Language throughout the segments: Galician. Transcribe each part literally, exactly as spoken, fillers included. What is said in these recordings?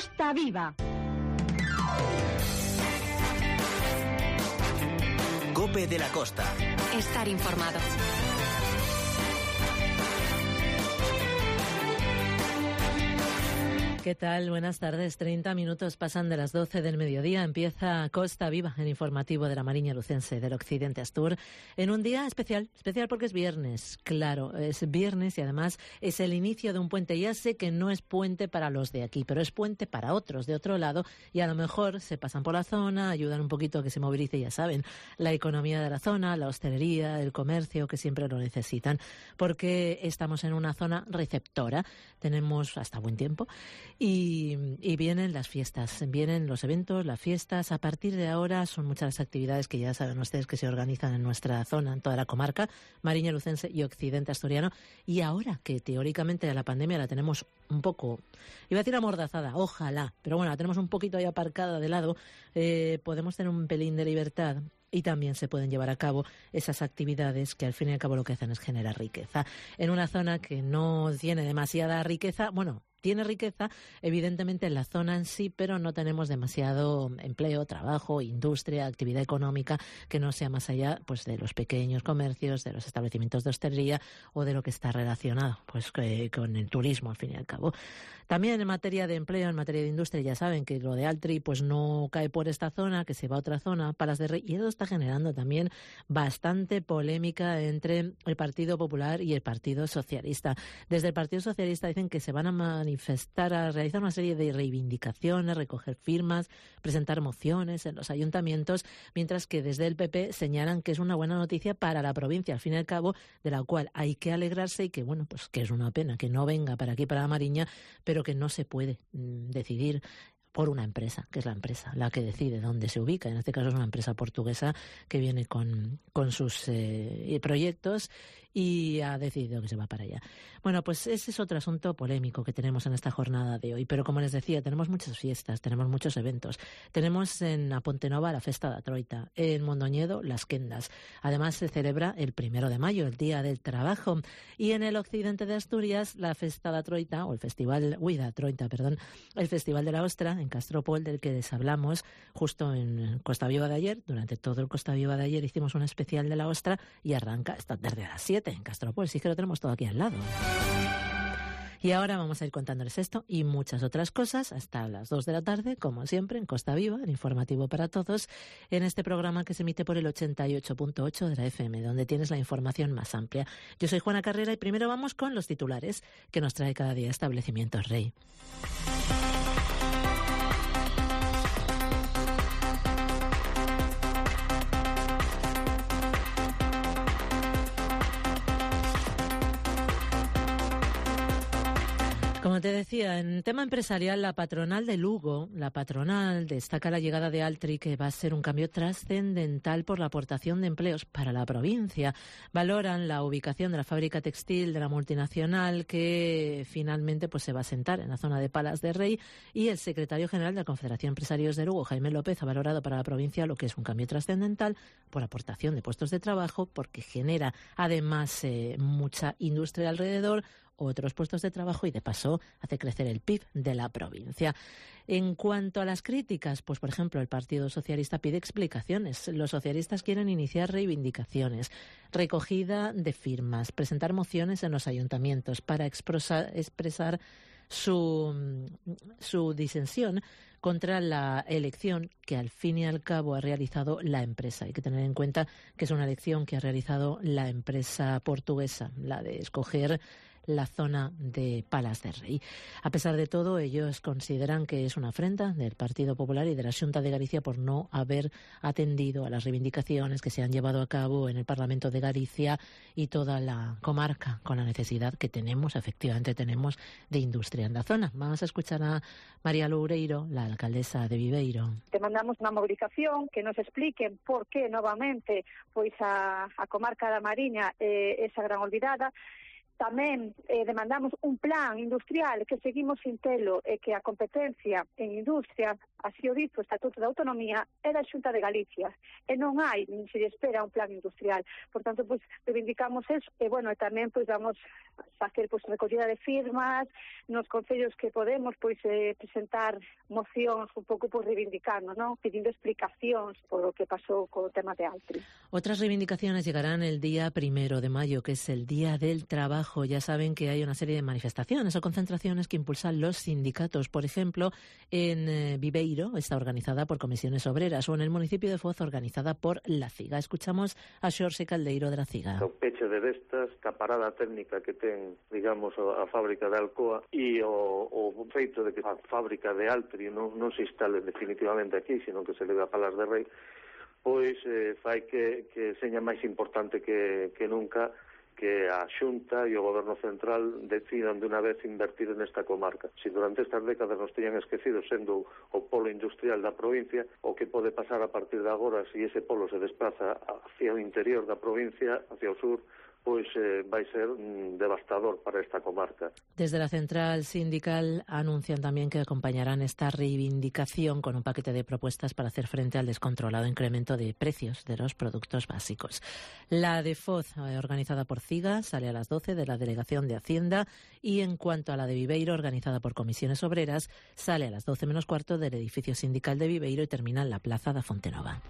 Costa Viva. COPE de la Costa. Estar informado. ¿Qué tal? Buenas tardes. treinta minutos pasan de las doce del mediodía. Empieza Costa Viva, el informativo de la Mariña Lucense del Occidente Astur, en un día especial. Especial porque es viernes. Claro, es viernes y además es el inicio de un puente. Ya sé que no es puente para los de aquí, pero es puente para otros de otro lado y a lo mejor se pasan por la zona, ayudan un poquito a que se movilice, ya saben, la economía de la zona, la hostelería, el comercio, que siempre lo necesitan, porque estamos en una zona receptora. Tenemos hasta buen tiempo. Y, y vienen las fiestas, vienen los eventos, las fiestas. A partir de ahora son muchas las actividades que ya saben ustedes que se organizan en nuestra zona, en toda la comarca, Mariña Lucense y Occidente Asturiano. Y ahora que teóricamente la pandemia la tenemos un poco, iba a decir amordazada, ojalá, pero bueno, la tenemos un poquito ahí aparcada de lado, eh, podemos tener un pelín de libertad. Y también se pueden llevar a cabo esas actividades que al fin y al cabo lo que hacen es generar riqueza. En una zona que no tiene demasiada riqueza, bueno, tiene riqueza, evidentemente, en la zona en sí, pero no tenemos demasiado empleo, trabajo, industria, actividad económica que no sea más allá pues de los pequeños comercios, de los establecimientos de hostelería o de lo que está relacionado pues que, con el turismo, al fin y al cabo. También en materia de empleo, en materia de industria, ya saben que lo de Altri pues no cae por esta zona, que se va a otra zona, Palas de Rey, y eso está generando también bastante polémica entre el Partido Popular y el Partido Socialista. Desde el Partido Socialista dicen que se van a manifestar, a realizar una serie de reivindicaciones, recoger firmas, presentar mociones en los ayuntamientos, mientras que desde el P P señalan que es una buena noticia para la provincia, al fin y al cabo, de la cual hay que alegrarse y que, bueno, pues que es una pena que no venga para aquí, para la Mariña, pero que no se puede mm, decidir por una empresa, que es la empresa la que decide dónde se ubica. En este caso es una empresa portuguesa que viene con, con sus eh, proyectos y ha decidido que se va para allá. Bueno, pues ese es otro asunto polémico que tenemos en esta jornada de hoy. Pero como les decía, tenemos muchas fiestas, tenemos muchos eventos. Tenemos en a Pontenova la Festa da Troita, en Mondoñedo las Quendas. Además se celebra el primero de mayo, el Día del Trabajo. Y en el occidente de Asturias, la Festa da Troita, o el Festival, uy, da Troita, perdón, el Festival de la Ostra, en Castropol, del que les hablamos justo en Costa Viva de ayer. Durante todo el Costa Viva de ayer hicimos un especial de la Ostra y arranca esta tarde a las siete en Castropol. Sí que lo tenemos todo aquí al lado. Y ahora vamos a ir contándoles esto y muchas otras cosas hasta las dos de la tarde, como siempre, en Costa Viva, el informativo para todos, en este programa que se emite por el ochenta y ocho punto ocho de la F M, donde tienes la información más amplia. Yo soy Juana Carrera y primero vamos con los titulares que nos trae cada día Establecimientos Rey. Como te decía, en tema empresarial, la patronal de Lugo, la patronal destaca la llegada de Altri, que va a ser un cambio trascendental por la aportación de empleos para la provincia. Valoran la ubicación de la fábrica textil de la multinacional, que finalmente pues se va a sentar en la zona de Palas de Rey, y el secretario general de la Confederación de Empresarios de Lugo, Jaime López, ha valorado para la provincia lo que es un cambio trascendental por aportación de puestos de trabajo, porque genera además eh, mucha industria alrededor, otros puestos de trabajo y de paso hace crecer el P I B de la provincia. En cuanto a las críticas, pues por ejemplo el Partido Socialista pide explicaciones. Los socialistas quieren iniciar reivindicaciones, recogida de firmas, presentar mociones en los ayuntamientos para expresar, expresar su, su disensión contra la elección que al fin y al cabo ha realizado la empresa. Hay que tener en cuenta que es una elección que ha realizado la empresa portuguesa, la de escoger la zona de Palas de Rey. A pesar de todo, ellos consideran que es una afrenta del Partido Popular y de la Xunta de Galicia por no haber atendido a las reivindicaciones que se han llevado a cabo en el Parlamento de Galicia y toda la comarca, con la necesidad que tenemos, efectivamente tenemos, de industria en la zona. Vamos a escuchar a María Loureiro, la alcaldesa de Viveiro. Te mandamos una movilización que nos expliquen por qué novamente pois a, a comarca da Mariña eh, esa gran olvidada. tamén eh, demandamos un plan industrial que seguimos sin telo e que a competencia en industria, así o dito o Estatuto de Autonomía, é da Xunta de Galicia e non hai, nin se lle espera un plan industrial. Por tanto, pois, reivindicamos eso e, bueno, tamén pois vamos facer pois recollida de firmas nos concellos que podemos pois eh, presentar mocións un pouco por reivindicarnos, ¿no? Pedindo explicacións por o que pasou co tema de Altri. Otras reivindicaciones llegarán el día primero de mayo, que es el Día del Trabajo. Ya saben que hay una serie de manifestaciones o concentraciones que impulsan los sindicatos. Por ejemplo, en eh, Viveiro está organizada por Comisiones Obreras, o en el municipio de Foz organizada por la CIGA. Escuchamos a Xorxe Caldeiro de la CIGA. O peche de Vestas, a parada técnica que ten, digamos, a fábrica de Alcoa e o, o feito de que a fábrica de Altri non, non se instale definitivamente aquí, sino que se leve a Palas de Rei, pois eh, fai que, que seña máis importante que, que nunca que a Xunta e o Goberno Central decidan de unha vez invertir nesta comarca. Se durante estas décadas nos teñan esquecido sendo o polo industrial da provincia, o que pode pasar a partir de agora se ese polo se desplaza hacia o interior da provincia, hacia o sur, pois eh, vai ser mm, devastador para esta comarca. Desde la central sindical anuncian también que acompañarán esta reivindicación con un paquete de propuestas para hacer frente al descontrolado incremento de precios de los productos básicos. La de Foz, eh, organizada por CIGA, sale a las doce de la Delegación de Hacienda, y en cuanto a la de Viveiro, organizada por Comisiones Obreras, sale a las doce menos cuarto del edificio sindical de Viveiro y termina en la Plaza da Fontenova.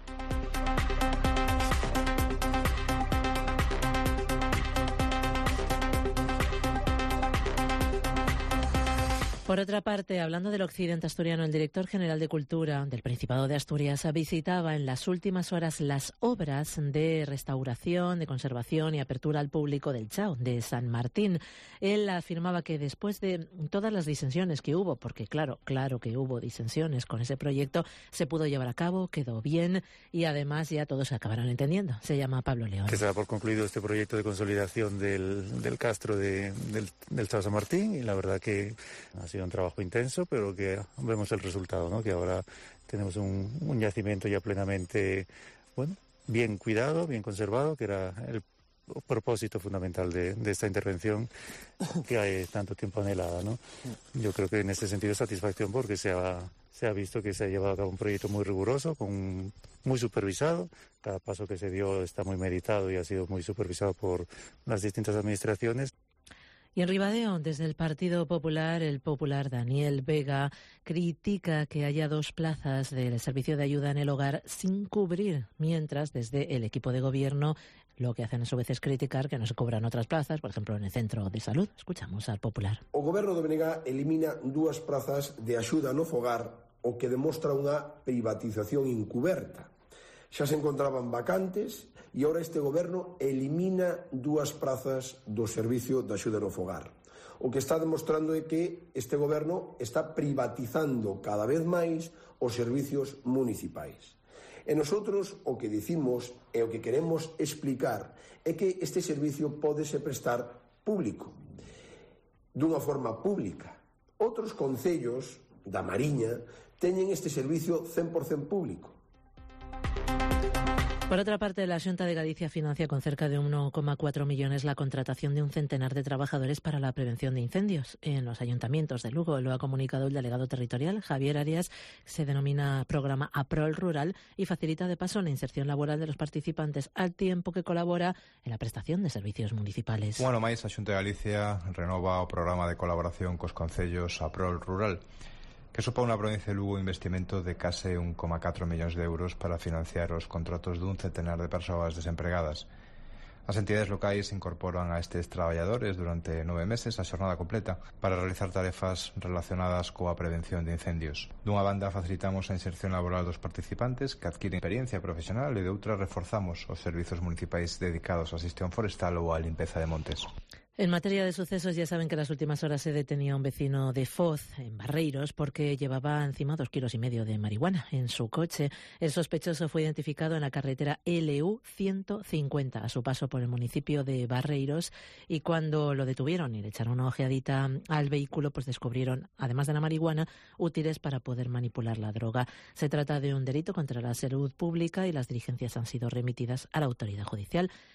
Por otra parte, hablando del occidente asturiano, el director general de Cultura del Principado de Asturias visitaba en las últimas horas las obras de restauración, de conservación y apertura al público del Chao de San Martín. Él afirmaba que después de todas las disensiones que hubo, porque claro, claro que hubo disensiones con ese proyecto, se pudo llevar a cabo, quedó bien y además ya todos se acabaron entendiendo. Se llama Pablo León. Que se da por concluido este proyecto de consolidación del, del castro de, del, del Chao San Martín, y la verdad que ha sido un trabajo intenso, pero que vemos el resultado, ¿no? Que ahora tenemos un, un yacimiento ya plenamente, bueno, bien cuidado, bien conservado, que era el propósito fundamental de, de esta intervención que hay tanto tiempo anhelada, ¿no? Yo creo que en ese sentido satisfacción, porque se ha, se ha visto que se ha llevado a cabo un proyecto muy riguroso, con, muy supervisado. Cada paso que se dio está muy meditado y ha sido muy supervisado por las distintas administraciones. Y en Ribadeo, desde el Partido Popular, el popular Daniel Vega critica que haya dos plazas del servicio de ayuda en el hogar sin cubrir, mientras desde el equipo de gobierno lo que hacen a su vez es criticar que no se cobran otras plazas, por ejemplo en el centro de salud. Escuchamos al popular. O goberno de Benega elimina dúas plazas de axuda no fogar, o que demostra unha privatización encuberta. Xa se encontraban vacantes e agora este goberno elimina dúas prazas do servicio de axuda no fogar. O que está demostrando é que este goberno está privatizando cada vez máis os servicios municipais. E nosotros o que dicimos e o que queremos explicar é que este servicio pódese prestar público, dunha forma pública. Outros concellos da Mariña teñen este servicio cen por cento público. Por otra parte, la Xunta de Galicia financia con cerca de uno coma cuatro millones la contratación de un centenar de trabajadores para la prevención de incendios en los ayuntamientos de Lugo. Lo ha comunicado el delegado territorial, Javier Arias. Se denomina programa APROL Rural y facilita de paso la inserción laboral de los participantes, al tiempo que colabora en la prestación de servicios municipales. Bueno, máis, a Xunta de Galicia renova o programa de colaboración cos concellos APROL Rural, que supón na provincia de Lugo un investimento de case un coma catro millóns de euros para financiar os contratos dun centenar de persoas desempregadas. As entidades locais incorporan a estes traballadores durante nove meses a xornada completa para realizar tarefas relacionadas coa prevención de incendios. Dunha banda facilitamos a inserción laboral dos participantes que adquiren experiencia profesional e de outra reforzamos os servizos municipais dedicados á xestión forestal ou á limpeza de montes. En materia de sucesos, ya saben que en las últimas horas se detenía a un vecino de Foz, en Barreiros, porque llevaba encima dos kilos y medio de marihuana en su coche. El sospechoso fue identificado en la carretera L U ciento cincuenta a su paso por el municipio de Barreiros, y cuando lo detuvieron y le echaron una ojeadita al vehículo, pues descubrieron, además de la marihuana, útiles para poder manipular la droga. Se trata de un delito contra la salud pública y las diligencias han sido remitidas a la autoridad judicial.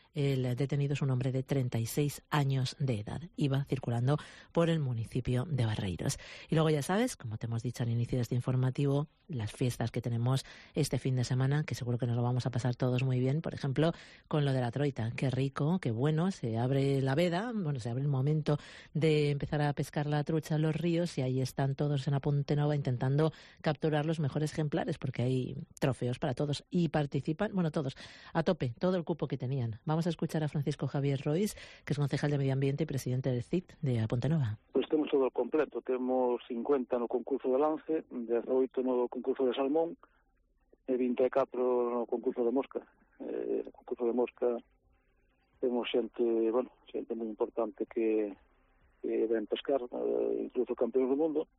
El detenido es un hombre de treinta y seis años de edad. Iba circulando por el municipio de Barreiros. Y luego ya sabes, como te hemos dicho al inicio de este informativo, las fiestas que tenemos este fin de semana, que seguro que nos lo vamos a pasar todos muy bien. Por ejemplo, con lo de la troita. Qué rico, qué bueno. Se abre la veda, bueno, se abre el momento de empezar a pescar la trucha en los ríos y ahí están todos en la Pontenova intentando capturar los mejores ejemplares porque hay trofeos para todos y participan, bueno, todos, a tope, todo el cupo que tenían. Vamos a escuchar a Francisco Javier Rois, que es concejal de Medio Ambiente y presidente del C I T de A Pontenova. Pois temos todo o completo, temos cincuenta no concurso de lance, dezaoito no concurso de salmón e vinte e catro no concurso de mosca. Eh, no concurso de mosca temos xente, bueno, xente moi importante que, que ven pescar, eh, incluso campeóns do mundo.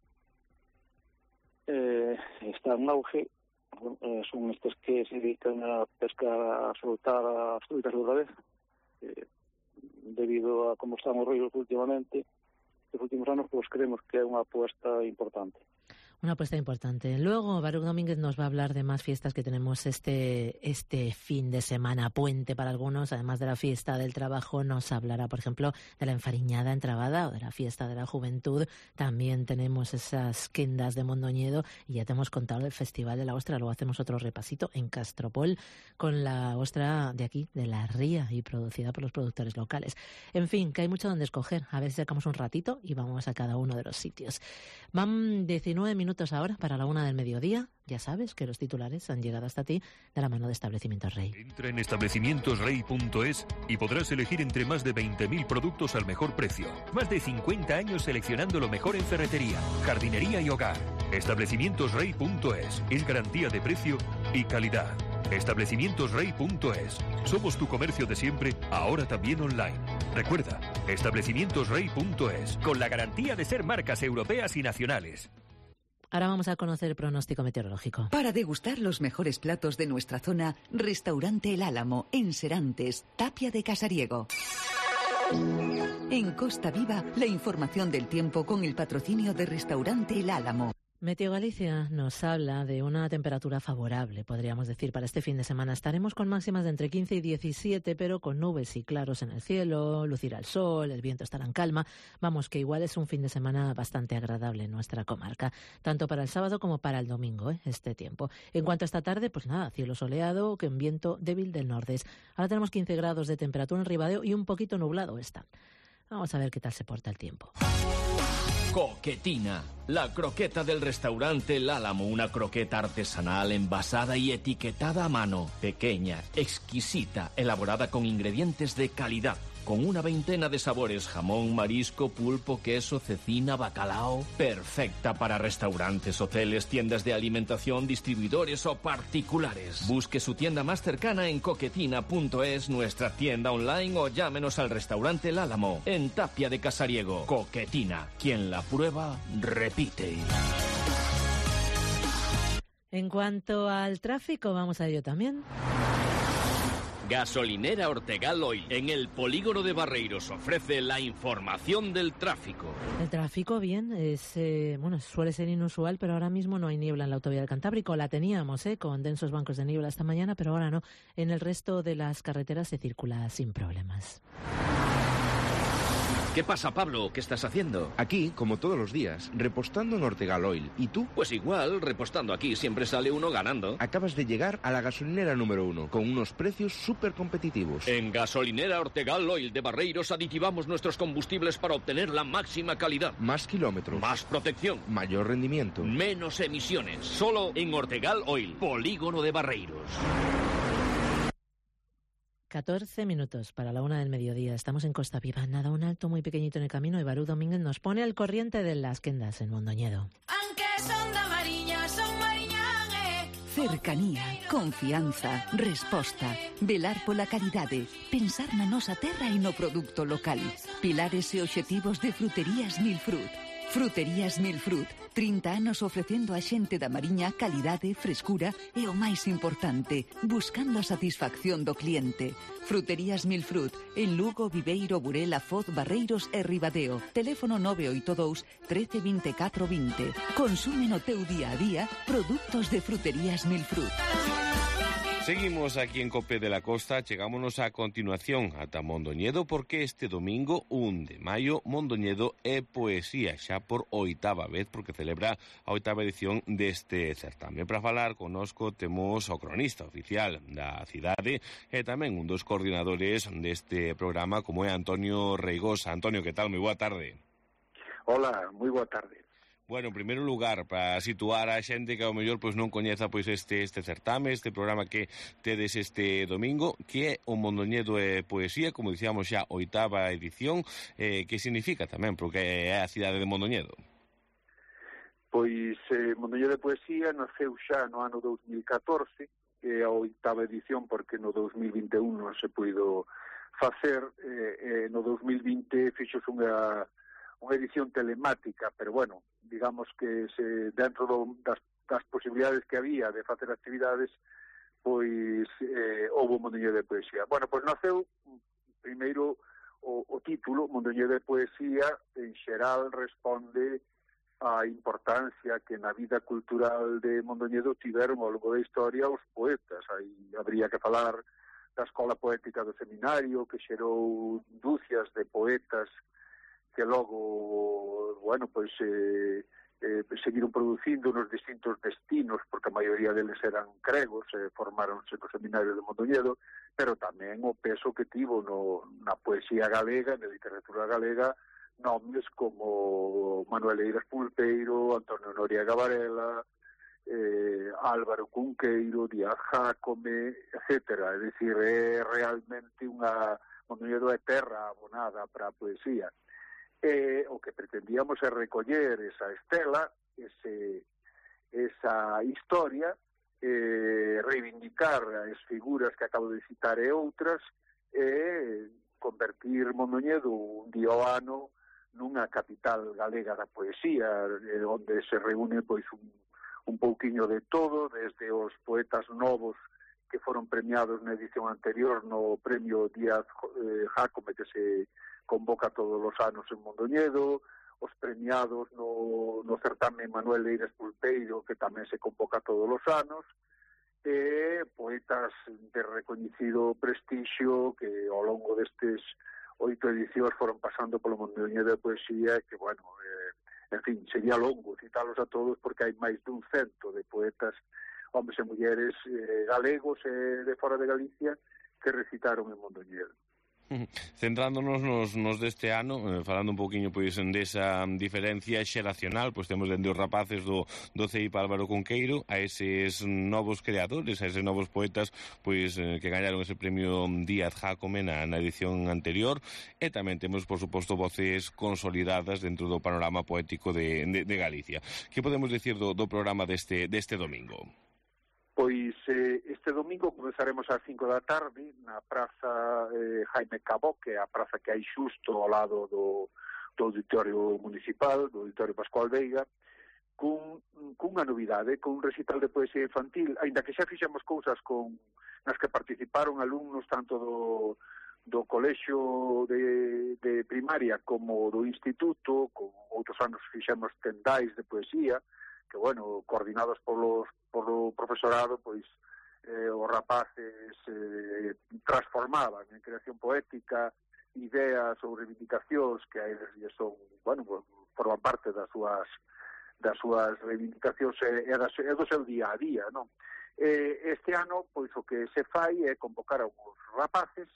Eh, está en auge, bueno, eh, son estes que se dedican a pescar, a soltar as truitas outra vez. Eh, debido a como están os ríos últimamente, nos últimos anos, pues creemos que é unha apuesta importante. Una apuesta importante. Luego, Baruch Domínguez nos va a hablar de más fiestas que tenemos este, este fin de semana, puente para algunos. Además de la fiesta del trabajo, nos hablará, por ejemplo, de la enfariñada entrabada o de la fiesta de la juventud. También tenemos esas quendas de Mondoñedo y ya te hemos contado del Festival de la Ostra. Luego hacemos otro repasito en Castropol con la ostra de aquí, de la Ría, y producida por los productores locales. En fin, que hay mucho donde escoger. A ver si sacamos un ratito y vamos a cada uno de los sitios. Van diecinueve minutos ahora para la una del mediodía. Ya sabes que los titulares han llegado hasta ti de la mano de Establecimientos Rey. Entra en establecimientos rey punto es y podrás elegir entre más de veinte mil productos al mejor precio. Más de cincuenta años seleccionando lo mejor en ferretería, jardinería y hogar. establecimientos rey punto es es garantía de precio y calidad. establecimientos rey punto es. Somos tu comercio de siempre, ahora también online. Recuerda, establecimientos rey punto es, con la garantía de ser marcas europeas y nacionales. Ahora vamos a conocer el pronóstico meteorológico. Para degustar los mejores platos de nuestra zona, Restaurante El Álamo, en Serantes, Tapia de Casariego. En Costa Viva, la información del tiempo con el patrocinio de Restaurante El Álamo. Meteo Galicia nos habla de una temperatura favorable, podríamos decir, para este fin de semana. Estaremos con máximas de entre quince y diecisiete, pero con nubes y claros en el cielo, lucirá el sol, el viento estará en calma. Vamos, que igual es un fin de semana bastante agradable en nuestra comarca, tanto para el sábado como para el domingo, ¿eh? este tiempo. En cuanto a esta tarde, pues nada, cielo soleado, con viento débil del nordés. Ahora tenemos quince grados de temperatura en Ribadeo y un poquito nublado está. Vamos a ver qué tal se porta el tiempo. Coquetina, la croqueta del restaurante El Álamo, una croqueta artesanal envasada y etiquetada a mano, pequeña, exquisita, elaborada con ingredientes de calidad, con una veintena de sabores, jamón, marisco, pulpo, queso, cecina, bacalao, perfecta para restaurantes, hoteles, tiendas de alimentación, distribuidores o particulares. Busque su tienda más cercana en coquetina punto es, nuestra tienda online, o llámenos al restaurante El Álamo, en Tapia de Casariego. Coquetina, quien la prueba, repite. En cuanto al tráfico, vamos a ello también. Gasolinera Ortegal Oil, en el polígono de Barreiros, ofrece la información del tráfico. El tráfico, bien, es eh, bueno, suele ser inusual, pero ahora mismo no hay niebla en la autovía del Cantábrico. La teníamos, eh, con densos bancos de niebla esta mañana, pero ahora no. En el resto de las carreteras se circula sin problemas. ¿Qué pasa, Pablo? ¿Qué estás haciendo? Aquí, como todos los días, repostando en Ortegal Oil. ¿Y tú? Pues igual, repostando aquí siempre sale uno ganando. Acabas de llegar a la gasolinera número uno, con unos precios súper competitivos. En Gasolinera Ortegal Oil de Barreiros aditivamos nuestros combustibles para obtener la máxima calidad. Más kilómetros. Más protección. Mayor rendimiento. Menos emisiones. Solo en Ortegal Oil, polígono de Barreiros. catorce minutos para la una del mediodía. Estamos en Costa Viva. Nada, un alto muy pequeñito en el camino y Baruch Domínguez nos pone al corriente de las quendas en Mondoñedo. Aunque son da mariña, son mariñanes. Cercanía, confianza, resposta, velar pola calidade, pensar na nosa terra e no produto local. Pilares e obxectivos de Fruterías Milfrut. Fruterías Milfrut, trinta anos ofrecendo a xente da Mariña calidade, frescura e o máis importante, buscando a satisfacción do cliente. Fruterías Milfrut, en Lugo, Viveiro, Burela, Foz, Barreiros e Ribadeo. Teléfono nove oito dous, trece, veinticuatro, veinte. Consume no teu día a día produtos de Fruterías Milfrut. Seguimos aquí en Cope de la Costa, chegámonos a continuación ata Mondoñedo porque este domingo, un de maio, Mondoñedo é poesía xa por oitava vez porque celebra a oitava edición deste certame. Para falar connosco temos o cronista oficial da cidade e tamén un dos coordinadores deste programa como é Antonio Reigosa. Antonio, que tal? Moi boa tarde. Hola, moi boa tarde. Bueno, en primeiro lugar, para situar a xente que ao mellor pois non coñeza pois este este certame, este programa que tedes este domingo, que é o Mondoñedo e Poesía, como dicíamos xa, oitava edición, eh, que significa tamén, porque é a cidade de Mondoñedo. Pois eh, Mondoñedo e Poesía naceu xa no ano dous mil catorce, que é a oitava edición porque no dous mil vinte e un non se puido facer, eh, eh, no dous mil vinte fixos unha unha edición telemática, pero bueno, digamos que se, dentro do, das, das posibilidades que había de facer actividades, pois eh, houve Mondoñedo de Poesía. Bueno, pois naceu primeiro o, o título, Mondoñedo de Poesía, en xeral responde á importancia que na vida cultural de Mondoñedo tiveron ao longo da historia os poetas. Aí habría que falar da Escola Poética do Seminario, que xerou dúcias de poetas que logo, bueno, pois eh, eh, seguiron producindo nos distintos destinos, porque a maioría deles eran cregos, eh, formáronse no seminario de Mondoñedo, pero tamén o peso que tivo no, na poesía galega, na literatura galega, nomes como Manuel Eiras Pulpeiro, Antonio Noriega Varela, eh, Álvaro Cunqueiro, Díaz Jácome, etcétera. É dicir, é realmente unha Mondoñedo é terra abonada para a poesía. Eh, o que pretendíamos é recoller esa estela, ese, esa historia, eh, reivindicar as figuras que acabo de citar e outras, e convertir Mondoñedo un día ao ano nunha capital galega da poesía, eh, onde se reúne pois un, un pouquiño de todo, desde os poetas novos que foron premiados na edición anterior no premio Díaz eh, Jácome, que se convoca todos os anos en Mondoñedo, os premiados no, no certame Manuel Eiras Pulpeiro, que tamén se convoca todos os anos, e poetas de recoñecido prestixio que ao longo destes oito edicións foron pasando polo Mondoñedo de Poesía, que, bueno, eh, en fin, sería longo citalos a todos porque hai máis dun cento de poetas, homes e mulleres eh, galegos e de fora de Galicia que recitaron en Mondoñedo. Centrándonos nos, nos deste ano, eh, falando un pouquiño pois desa diferencia xeracional, pois temos dende os rapaces do, do C I P Álvaro Cunqueiro a eses novos creadores, a eses novos poetas pois eh, que gañaron ese premio Díaz Jácome na, na edición anterior, e tamén temos, por suposto, voces consolidadas dentro do panorama poético de, de, de Galicia. Que podemos dicir do, do programa deste, deste domingo? Pois eh, este domingo comenzaremos ás cinco da tarde na praza eh, Jaime Cabó, que é a praza que hai xusto ao lado do, do auditorio municipal, do auditorio Pascual Veiga, cun, cunha novidade, con un recital de poesía infantil, aínda que xa fixemos cousas con, nas que participaron alumnos tanto do, do colexio de, de primaria como do instituto, con outros anos fixemos tendais de poesía, que, bueno, coordinados polos, polo profesorado, pois, eh, os rapaces eh, transformaban en creación poética ideas ou reivindicacións que a eles son, bueno, forman parte das súas das súas reivindicacións e, e, das, e do seu día a día, non? Eh, este ano, pois, o que se fai é convocar a uns rapaces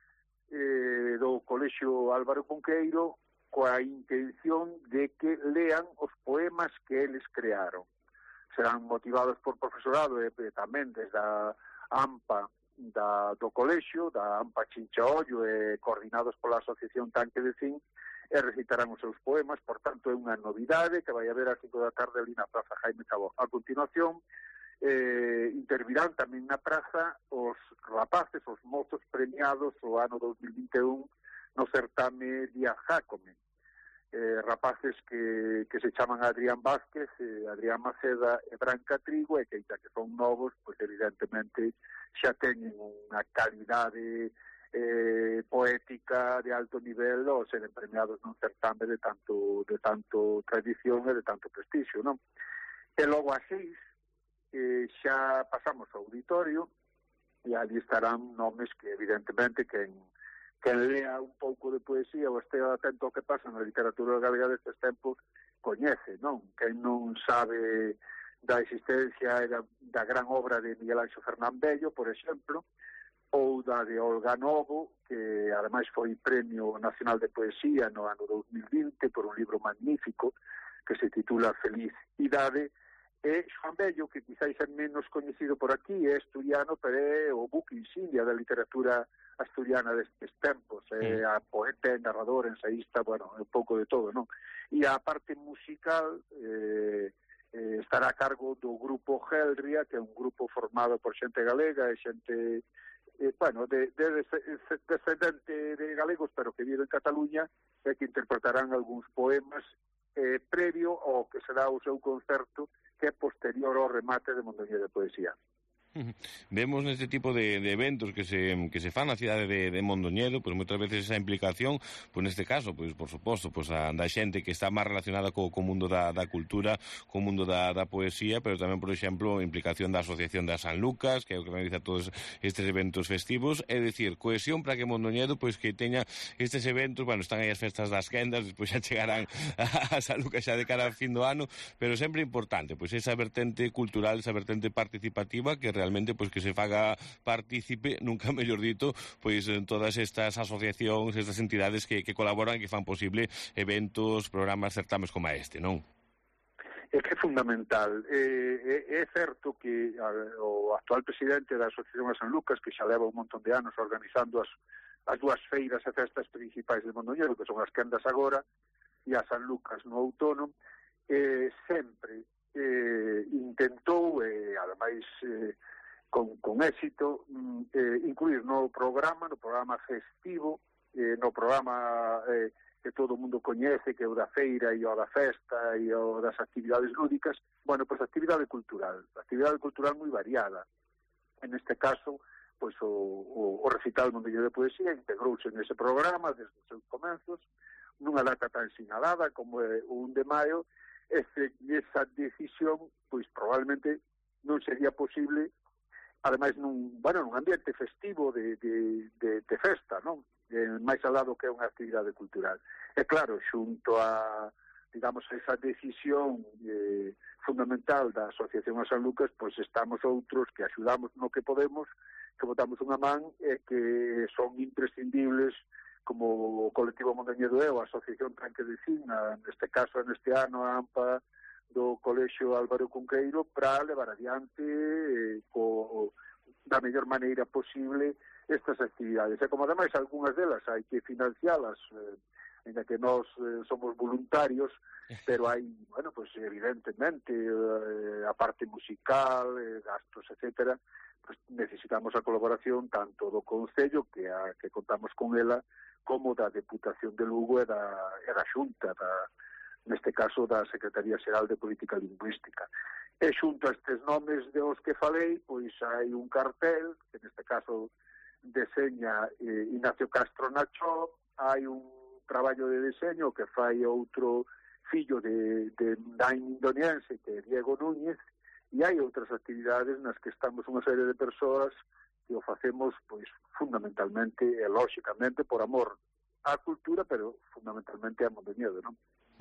eh, do colexio Álvaro Cunqueiro coa intención de que lean os poemas que eles crearon. Serán motivados por profesorado e tamén desde a AMPA da, do colexio, da AMPA Chinchaollo, e coordinados pola Asociación Tanque de Cin, e recitarán os seus poemas. Por tanto, é unha novidade que vai haber ás cinco da tarde ali na Praza Jaime Cabó. A continuación, eh, intervirán tamén na praza os rapaces, os mozos premiados o ano dos mil vinte e un no certame Díaz Jácome, eh, rapaces que, que se chaman Adrián Vázquez, eh, Adrián Maceda e Branca Trigo, e que, que son novos, pois evidentemente xa teñen unha calidade eh, poética de alto nivel ou seren premiados nun certame de tanto, de tanto tradición e de tanto prestixio, non? E logo a seis eh, xa pasamos ao auditorio e ali estarán nomes que evidentemente quen, quen lea un pouco de poesía ou estea atento ao que pasa na literatura galega destes tempos coñece, non? Quen non sabe da existencia e da, da gran obra de Miguel Ángel Fernán Bello, por exemplo, ou da de Olga Novo, que ademais foi Premio Nacional de Poesía no ano dos mil vinte por un libro magnífico que se titula Feliz Idade, e Xoán Bello, que quizáis é menos coñecido por aquí, é asturiano, pero é o buque insignia da literatura asturiana destes tempos, é a poeta, narrador, ensaísta, bueno, un pouco de todo, non? E a parte musical eh, eh, estará a cargo do grupo Gelria, que é un grupo formado por xente galega e xente, eh, bueno, de, de, de descendente de galegos, pero que vive en Cataluña, e que interpretarán algúns poemas eh, previo ao que será o seu concerto, que é posterior ao remate de Mondoñedo de Poesía. Vemos neste tipo de, de eventos que se que se fan na cidade de, de Mondoñedo, pois moitas veces esa implicación, pois neste caso, pois por suposto, pois a, da xente que está máis relacionada co, co mundo da, da cultura, co mundo da, da poesía, pero tamén, por exemplo, a implicación da Asociación da San Lucas, que é o que organiza todos estes eventos festivos, é dicir, cohesión para que Mondoñedo pois que teña estes eventos, bueno, están aí as festas das quendas, despois xa chegarán a, a San Lucas xa de cara ao fin do ano, pero sempre importante, pois esa vertente cultural, esa vertente participativa que realmente pois que se faga partícipe, nunca mellor dito, pois en todas estas asociacións, estas entidades que, que colaboran e que fan posible eventos, programas, certames como este, non? É que é fundamental. É, é, é certo que a, o actual presidente da Asociación de San Lucas, que xa leva un montón de anos organizando as, as dúas feiras e festas principais de Mondoñedo, que son as quendas agora, e a San Lucas no outono, eh, sempre eh, intentou, e eh, ademais eh, con, con éxito, eh, incluir no programa, no programa festivo, eh, no programa eh, que todo o mundo coñece, que é o da feira e o da festa e o das actividades lúdicas, bueno, pois pues, actividade cultural, actividade cultural moi variada. En este caso, pois pues, o, o, o recital Mondoñedo de Poesía integrouse nese programa desde os seus comenzos, nunha data tan sinalada como é o un de maio, e esa decisión, pois probablemente non sería posible, ademais nun, bueno, nun ambiente festivo de, de, de, de festa, non? Eh, máis al lado que é unha actividade cultural. E claro, xunto a, digamos, esa decisión eh, fundamental da Asociación a San Lucas, pois estamos outros que axudamos no que podemos, que botamos unha man e que son imprescindibles, como o colectivo Mondoñedo e a Asociación Tranque de Cina, neste caso, neste ano, a AMPA do Colexio Álvaro Cunqueiro, para levar adiante eh, co, da mellor maneira posible estas actividades. E como ademais algunhas delas hai que financialas, eh, en que nós eh, somos voluntarios, pero hai, bueno, pues evidentemente eh, a parte musical, eh, gastos, etcétera, pues necesitamos a colaboración tanto do Concello, que a, que contamos con ela, como da Deputación de Lugo e da, e da Xunta, da, neste caso da Secretaría Xeral de Política Lingüística. E xunto a estes nomes de os que falei, pois hai un cartel, que neste caso deseña eh, Ignacio Castro Nacho, hai un traballo de deseño que fai outro fillo de, de Dain Indoniense, que é Diego Núñez, e hai outras actividades nas que estamos unha serie de persoas que o facemos, pois, fundamentalmente e lóxicamente por amor á cultura, pero fundamentalmente a Mondoñedo, non?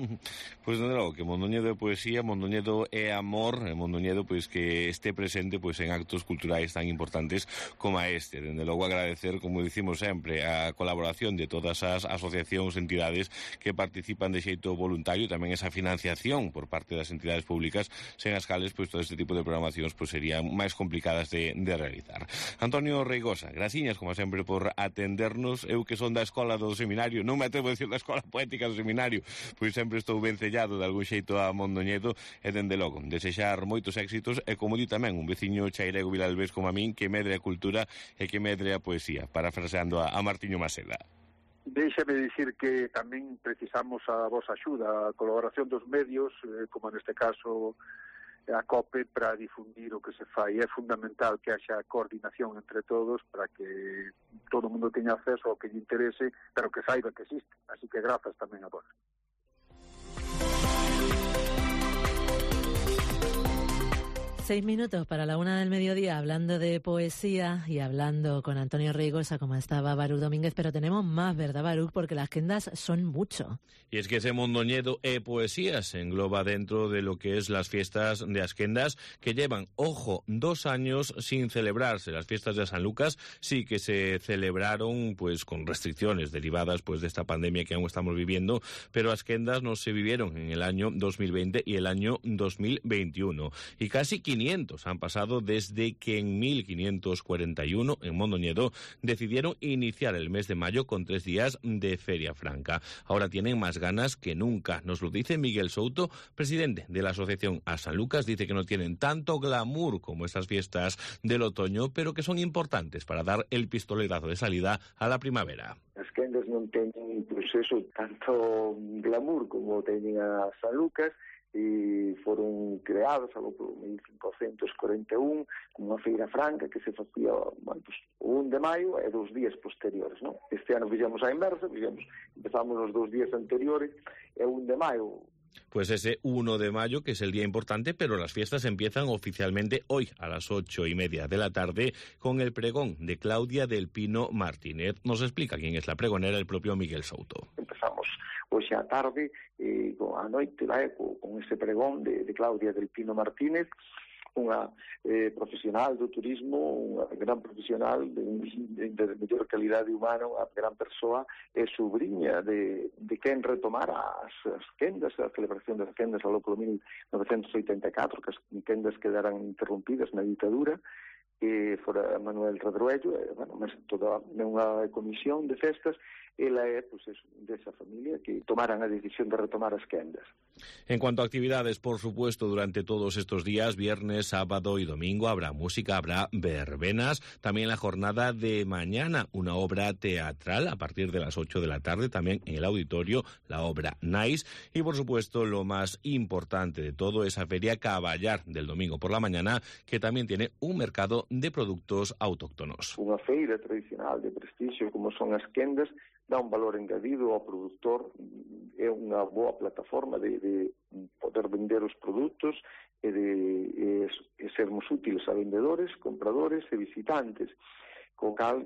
Pois, de logo, que Mondoñedo é poesía, Mondoñedo é amor, e Mondoñedo, pois, que este presente, pois, en actos culturais tan importantes como a este. Dende logo, agradecer, como dicimos sempre, a colaboración de todas as asociacións, entidades que participan de xeito voluntario, tamén esa financiación por parte das entidades públicas, sen as cales, pois, todo este tipo de programacións, pois, serían máis complicadas de, de realizar. Antonio Reigosa, graciñas, como sempre, por atendernos. Eu que son da escola do seminario, non me atrevo a decir da escola poética do seminario, pois sempre estou vencellado de algún xeito a Mondoñedo, e dende logo desexar moitos éxitos, e como di tamén un veciño chairego vilalbés como a min, que medre a cultura e que medre a poesía, parafraseando a, a Martiño Maseda. Déixame dicir que tamén precisamos a vosa axuda, a colaboración dos medios, eh, como neste caso a COPE, para difundir o que se fai. É fundamental que haxa coordinación entre todos para que todo o mundo teña acceso ao que lle interese, pero que saiba que existe. Así que grazas tamén a vos. Seis minutos para la una del mediodía, hablando de poesía y hablando con Antonio Reigosa, como estaba Baruch Domínguez, pero tenemos más, ¿verdad, Baruch? Porque las quendas son mucho. Y es que ese Mondoñedo e Poesía se engloba dentro de lo que es las fiestas de as quendas, que llevan, ojo, dos años sin celebrarse. Las fiestas de San Lucas sí que se celebraron pues con restricciones derivadas pues de esta pandemia que aún estamos viviendo, pero as quendas no se vivieron en el año dos mil veinte y el año dos mil veintiuno. Y casi quinientos han pasado desde que en mil quinientos cuarenta y uno en Mondoñedo decidieron iniciar el mes de mayo con tres días de Feria Franca. Ahora tienen más ganas que nunca. Nos lo dice Miguel Souto, presidente de la Asociación A San Lucas. Dice que no tienen tanto glamour como estas fiestas del otoño, pero que son importantes para dar el pistoletazo de salida a la primavera. As quendas non teñen, pois eso, tanto glamour como teñen a San Lucas, e foron creados algo por mil cincuentos cuarenta e un como unha feira franca que se facía, bueno, pues, o un de maio e dos días posteriores, non? Este ano fixemos a inversa, fixemos, empezamos os dos días anteriores e o un de maio. Pues ese uno de mayo, que es el día importante, pero las fiestas empiezan oficialmente hoy a las ocho y media de la tarde con el pregón de Claudia del Pino Martínez. Nos explica quién es la pregonera, el propio Miguel Souto. Empezamos hoxe á tarde, eh, a noite, vai, con ese pregón de, de Claudia del Pino Martínez, unha eh, profesional do turismo, unha gran profesional de, de, de mellor calidade humana, unha gran persoa, e sobrinha de, de quen retomar as, as quendas, a celebración das quendas ao polo mil novecentos oitenta e catro, que as quendas quedaran interrompidas na ditadura, que fora Manuel Redruello, e, bueno, mas toda unha comisión de festas, ela é, pues, es, desa familia que tomaran a decisión de retomar as quendas. En cuanto a actividades, por supuesto, durante todos estos días, viernes, sábado y domingo, habrá música, habrá verbenas, también la jornada de mañana, una obra teatral a partir de las ocho de la tarde, también en el auditorio, la obra Nice, y por supuesto, lo más importante de todo, esa feria Caballar del domingo por la mañana, que también tiene un mercado de productos autóctonos. Unha feira tradicional de prestigio como son as quendas, dá un valor engadido ao produtor, é unha boa plataforma de, de poder vender os produtos e de e, e sermos útiles a vendedores, compradores e visitantes, co cal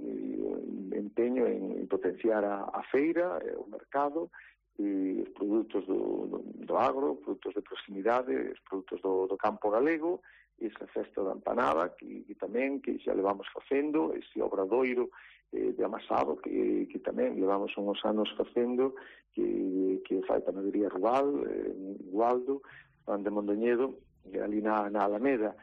empeño en potenciar a, a feira, o mercado, e os produtos do, do, do agro, produtos de proximidade, os produtos do, do campo galego, esa festa da empanada que, que tamén que xa levamos facendo, ese obradoiro eh, de amasado que, que tamén levamos uns anos facendo, que, que fai Panadería Rural, eh, Gualdo, de Mondoñedo, ali na, na Alameda.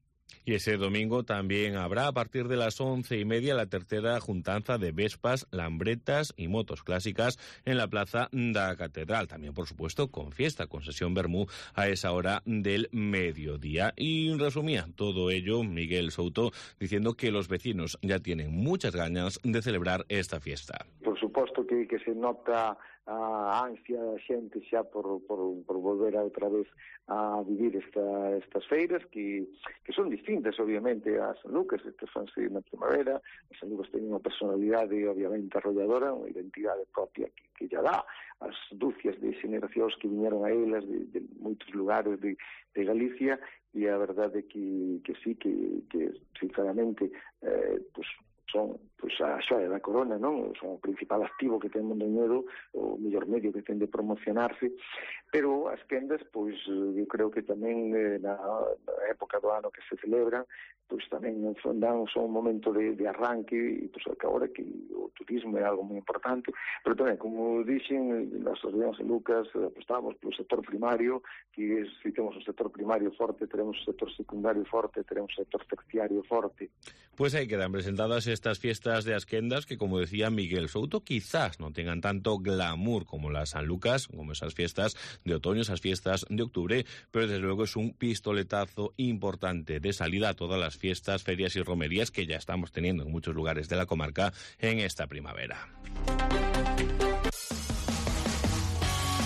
Y ese domingo también habrá a partir de las once y media la tercera juntanza de Vespas, Lambretas y motos clásicas en la plaza da Catedral. También, por supuesto, con fiesta, con sesión vermú a esa hora del mediodía. Y resumía todo ello Miguel Souto diciendo que los vecinos ya tienen muchas ganas de celebrar esta fiesta. Por supuesto que, que se nota a ansia da xente xa por, por, por volver a outra vez a vivir esta, estas feiras que, que son distintas obviamente a San Lucas, que fanse na primavera. A San Lucas ten unha personalidade obviamente arrolladora, unha identidade propia que, que ya dá as dúcias de xeneracións que viñeron a elas de, de moitos lugares de, de Galicia, e a verdade é que, que sí, que, que sinceramente eh, pues, son pois, a xoia da corona, non? Son o principal activo que ten Mondoñedo, o mellor medio que ten de promocionarse, pero as quendas, pois, eu creo que tamén eh, na, na época do ano que se celebran, pois tamén dan son un momento de, de arranque, e pois que agora que o turismo é algo moi importante, pero tamén, como dixen, nas asociacións de Lucas apostamos polo sector primario, que es, se temos un sector primario forte, teremos un sector secundario forte, teremos un sector terciario forte. Pues ahí quedan presentadas estas fiestas de as quendas que, como decía Miguel Souto, quizás no tengan tanto glamour como las San Lucas, como esas fiestas de otoño, esas fiestas de octubre, pero desde luego es un pistoletazo importante de salida a todas las fiestas, ferias y romerías que ya estamos teniendo en muchos lugares de la comarca en esta primavera.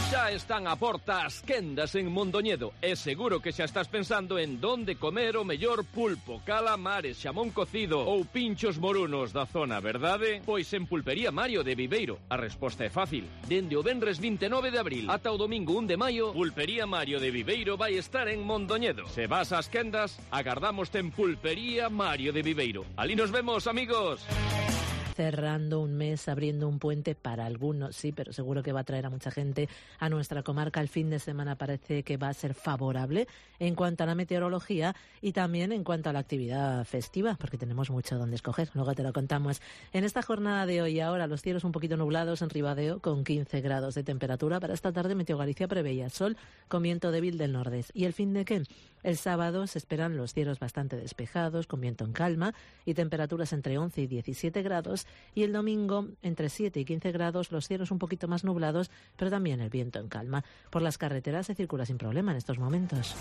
Xa están a porta as quendas en Mondoñedo e seguro que xa estás pensando en donde comer o mellor pulpo, calamares, xamón cocido ou pinchos morunos da zona, verdade? Pois en Pulpería Mario de Viveiro a resposta é fácil. Dende o venres vinte e nove de abril ata o domingo un de maio, Pulpería Mario de Viveiro vai estar en Mondoñedo. Se vas ás quendas, agardámoste en Pulpería Mario de Viveiro. Ali nos vemos, amigos. Cerrando un mes, abriendo un puente para algunos, sí, pero seguro que va a traer a mucha gente a nuestra comarca. El fin de semana parece que va a ser favorable en cuanto a la meteorología y también en cuanto a la actividad festiva, porque tenemos mucho donde escoger. Luego te lo contamos. En esta jornada de hoy ahora, los cielos un poquito nublados en Ribadeo, con quince grados de temperatura. Para esta tarde, Meteo Galicia preveía sol con viento débil del nordeste. ¿Y el fin de qué? El sábado se esperan los cielos bastante despejados, con viento en calma y temperaturas entre once y diecisiete grados. Y el domingo, entre siete y quince grados, los cielos un poquito más nublados, pero también el viento en calma. Por las carreteras se circula sin problema en estos momentos.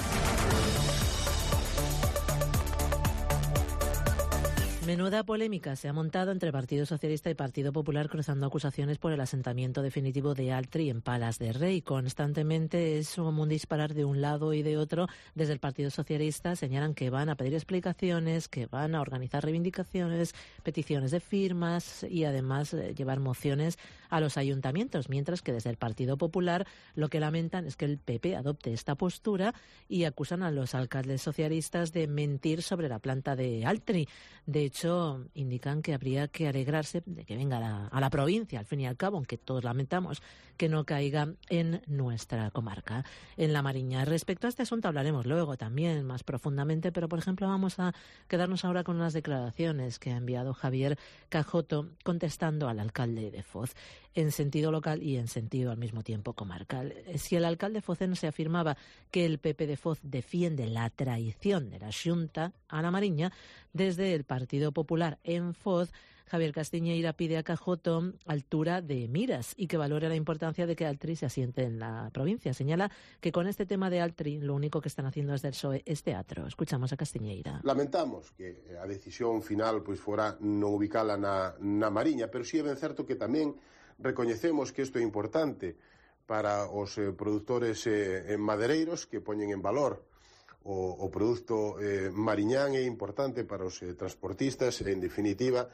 Menuda polémica se ha montado entre Partido Socialista y Partido Popular, cruzando acusaciones por el asentamiento definitivo de Altri en Palas de Rey. Constantemente es como un disparar de un lado y de otro. Desde el Partido Socialista señalan que van a pedir explicaciones, que van a organizar reivindicaciones, peticiones de firmas y además eh, llevar mociones a los ayuntamientos, mientras que desde el Partido Popular lo que lamentan es que el P P adopte esta postura y acusan a los alcaldes socialistas de mentir sobre la planta de Altri. De hecho, indican que habría que alegrarse de que venga a la, a la provincia, al fin y al cabo, aunque todos lamentamos que no caiga en nuestra comarca, en La Mariña. Respecto a este asunto hablaremos luego también más profundamente, pero por ejemplo vamos a quedarnos ahora con unas declaraciones que ha enviado Javier Cajoto contestando al alcalde de Foz, en sentido local y en sentido al mismo tiempo comarcal. Si el alcalde foceno se afirmaba que el P P de Foz defiende la traición de la Xunta a La Mariña, desde el Partido Popular en Foz, Javier Castiñeira pide a Cajoto altura de miras y que valore la importancia de que Altri se asiente en la provincia. Señala que con este tema de Altri lo único que están haciendo desde el P S O E es teatro. Escuchamos a Castiñeira. Lamentamos que a decisión final pois fora non ubicala na, na Mariña, pero si é ben certo que tamén recoñecemos que isto é importante para os eh, produtores eh, madereiros que poñen en valor o, o produto eh, mariñán, é importante para os eh, transportistas e, en definitiva,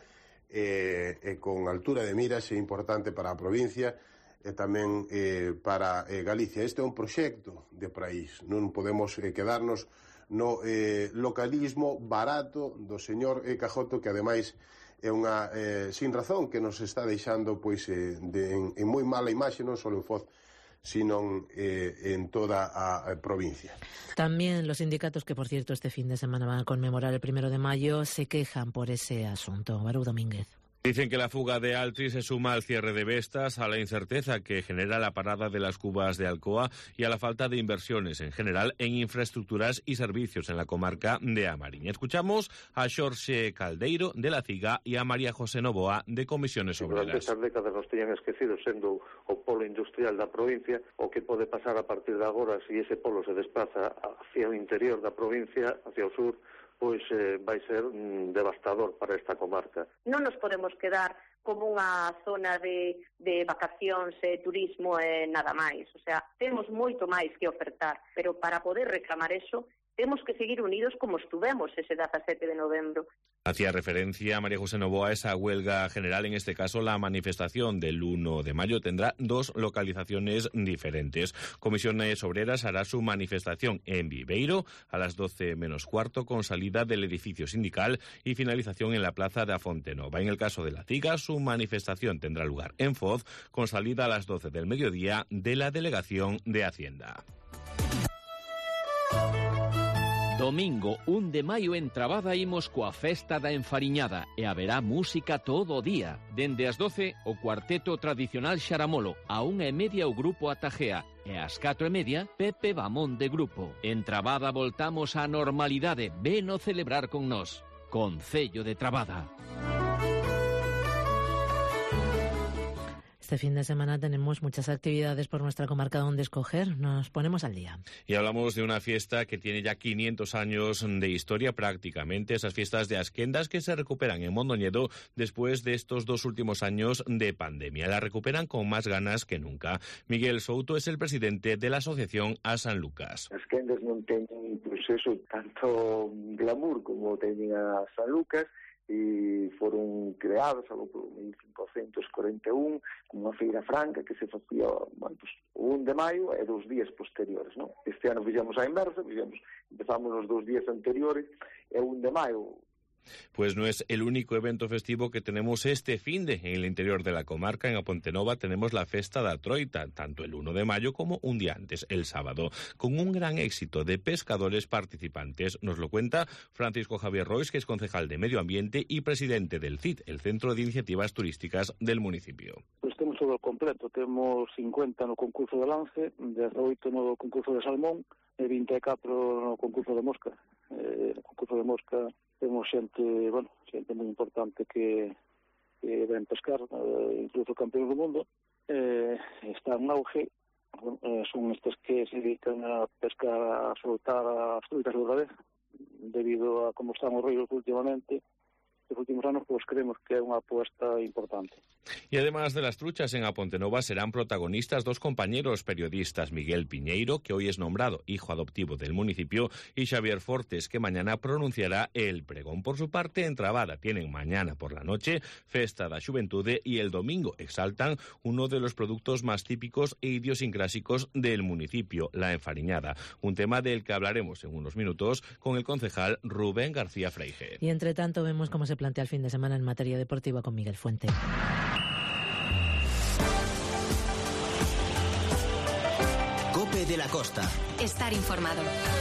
eh, eh, con altura de miras é importante para a provincia e tamén eh, para eh, Galicia. Este é un proxecto de país, non podemos eh, quedarnos no eh, localismo barato do señor eh, Cajoto, que ademais é unha eh, sin razón que nos está deixando pois eh, de, en, en moi mala imaxe non só en Foz, sino eh, en toda a, a provincia. También los sindicatos, que por cierto este fin de semana van a conmemorar el primero de mayo, se quejan por ese asunto. Barú Domínguez. Dicen que la fuga de Altri se suma al cierre de Vestas, a la incerteza que genera la parada de las cubas de Alcoa y a la falta de inversiones en general en infraestructuras y servicios en la comarca de A Mariña. Escuchamos a Xorxe Caldeiro de la CIGA y a María José Novoa de Comisiones Obreras. Durante estas décadas nos teñan esquecido sendo o polo industrial da provincia, o que pode pasar a partir de agora se ese polo se desplaza hacia o interior da provincia, hacia o sur, pois eh, vai ser mm, devastador para esta comarca. Non nos podemos quedar como unha zona de, de vacacións e turismo e nada máis. O sea, temos moito máis que ofertar, pero para poder reclamar eso, temos que seguir unidos como estuvemos ese dezasete de novembro. Hacía referencia María José Novoa a esa huelga general. En este caso, la manifestación del uno de mayo tendrá dos localizaciones diferentes. Comisiones Obreras hará su manifestación en Viveiro a las doce menos cuarto, con salida del edificio sindical y finalización en la plaza de Afontenova. En el caso de la CIGA, su manifestación tendrá lugar en Foz, con salida a las doce del mediodía de la Delegación de Hacienda. Domingo un de maio en Trabada imos coa festa da enfariñada e haberá música todo o día. Dende as doce, o cuarteto tradicional Xaramolo, a unha e media o grupo Atajea e ás catro e media, Pepe Bamón de grupo. En Trabada voltamos á normalidade, veno celebrar con nós. Concello de Trabada. Este fin de semana tenemos muchas actividades por nuestra comarca donde escoger. Nos ponemos al día. Y hablamos de una fiesta que tiene ya quinientos años de historia prácticamente, esas fiestas de Asquendas que se recuperan en Mondoñedo después de estos dos últimos años de pandemia. La recuperan con más ganas que nunca. Miguel Souto es el presidente de la asociación A San Lucas. Asquendas non teñen, pois, eso, tanto glamour como teñen a San Lucas, e foron creados algo por mil cincuentos cuarenta e un con unha feira franca que se facía, bueno, pues, o un de maio e dos días posteriores, ¿no? Este ano fixemos a inversa, fixemos, empezamos nos dos días anteriores e o un de maio. Pues no es el único evento festivo que tenemos este finde en el interior de la comarca. En A Pontenova tenemos la Festa da Troita, tanto el uno de mayo como un día antes, el sábado, con un gran éxito de pescadores participantes. Nos lo cuenta Francisco Javier Rois, que es concejal de Medio Ambiente y presidente del C I T, el Centro de Iniciativas Turísticas del municipio. Pues temos todo completo, temos cincuenta no concurso de lance, dezaoito no concurso de salmón e vinte e catro no concurso de mosca. Eh, no concurso de mosca temos xente, bueno, xente moi importante que, que ven pescar, eh, incluso campeóns do mundo. Eh, está en auge, bueno, eh, son estes que se dedican a pescar, a soltar as truitas outra vez, debido a como están os ríos últimamente. Los últimos años, pues creemos que es una apuesta importante. Y además de las truchas, en A Pontenova serán protagonistas dos compañeros periodistas, Miguel Piñeiro, que hoy es nombrado hijo adoptivo del municipio, y Xavier Fortes, que mañana pronunciará el pregón. Por su parte, en Trabada tienen mañana por la noche Festa da Xuventude y el domingo exaltan uno de los productos más típicos e idiosincrásicos del municipio, la enfariñada, un tema del que hablaremos en unos minutos con el concejal Rubén García Freige. Y entre tanto vemos cómo se plantea el fin de semana en materia deportiva con Miguel Fuente. Cope de la Costa. Estar informado.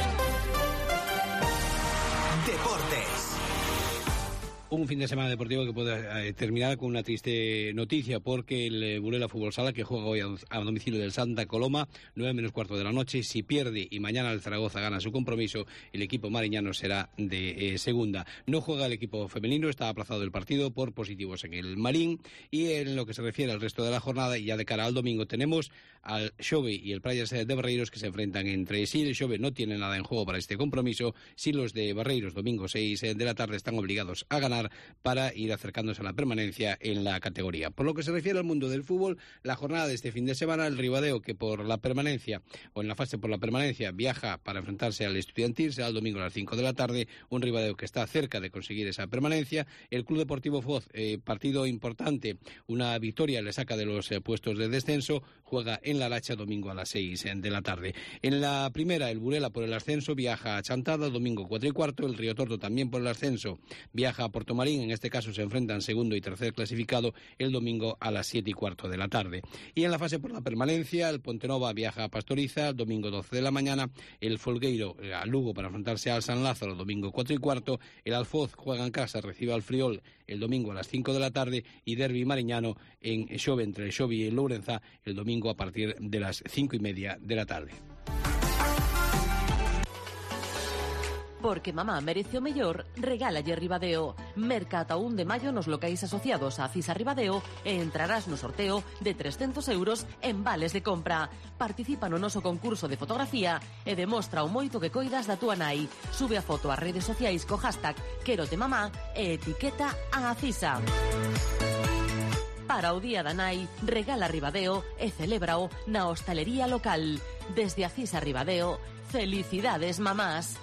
Deportes. Un fin de semana deportivo que puede eh, terminar con una triste noticia, porque el eh, Burela Fútbol Sala, que juega hoy a, a domicilio del Santa Coloma, nueve menos cuarto de la noche, si pierde y mañana el Zaragoza gana su compromiso, el equipo mariñano será de eh, segunda. No juega el equipo femenino, está aplazado el partido por positivos en el Marín. Y en lo que se refiere al resto de la jornada, y ya de cara al domingo, tenemos al Xove y el Praias de Barreiros que se enfrentan entre sí. El Xove no tiene nada en juego para este compromiso, si los de Barreiros, domingo seis de la tarde, están obligados a ganar para ir acercándose a la permanencia en la categoría. Por lo que se refiere al mundo del fútbol, la jornada de este fin de semana, el Ribadeo, que por la permanencia, o en la fase por la permanencia, viaja para enfrentarse al Estudiantil, será el domingo a las cinco de la tarde, un Ribadeo que está cerca de conseguir esa permanencia. El Club Deportivo Foz, eh, partido importante, una victoria le saca de los eh, puestos de descenso, juega en La Lacha domingo a las seis de la tarde. En la primera, el Burela por el ascenso viaja a Chantada, domingo cuatro y cuarto, el Río Torto también por el ascenso viaja a Portomarín, en este caso se enfrentan segundo y tercer clasificado el domingo a las siete y cuarto de la tarde. Y en la fase por la permanencia, el Pontenova viaja a Pastoriza, domingo doce de la mañana, el Folgueiro a Lugo para enfrentarse al San Lázaro, domingo cuatro y cuarto, el Alfoz juega en casa, recibe al Friol el domingo a las cinco de la tarde, y derbi mariñano en Xove entre el Xove y el Lourenza el domingo a partir de las cinco y media de la tarde. Porque mamá merece o mellor, regálalle Ribadeo. Merca ata un de maio nos locais asociados a Cisa Ribadeo e entrarás no sorteo de trescentos euros en vales de compra. Participa no noso concurso de fotografía e demostra o moito que coidas da túa nai. Sube a foto ás redes sociais co hashtag QueroTeMamá e etiqueta a Cisa. Para o Día da Nai, regala Ribadeo e celébrao na hostalería local. Desde a Cisa Ribadeo, felicidades mamás.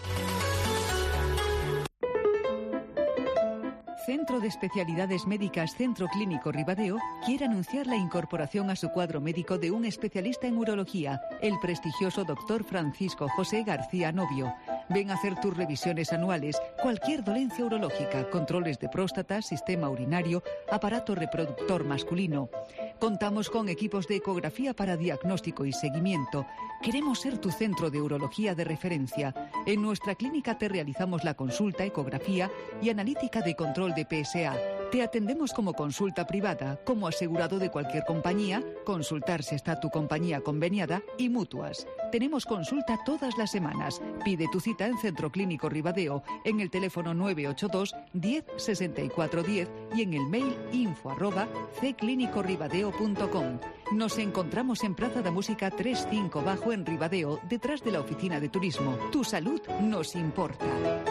Centro de Especialidades Médicas Centro Clínico Ribadeo quiere anunciar la incorporación a su cuadro médico de un especialista en urología, el prestigioso doctor Francisco José García Novio. Ven a hacer tus revisiones anuales, cualquier dolencia urológica, controles de próstata, sistema urinario, aparato reproductor masculino. Contamos con equipos de ecografía para diagnóstico y seguimiento. Queremos ser tu centro de urología de referencia. En nuestra clínica te realizamos la consulta, ecografía y analítica de control de P S A. Te atendemos como consulta privada, como asegurado de cualquier compañía, consultar si está tu compañía conveniada y mutuas. Tenemos consulta todas las semanas. Pide tu cita en Centro Clínico Ribadeo, en el teléfono nueve ocho dos, diez, sesenta y cuatro diez y en el mail info arroba c clínico ribadeo punto com. Nos encontramos en Plaza da Música tres cinco Bajo en Ribadeo, detrás de la Oficina de Turismo. Tu salud nos importa.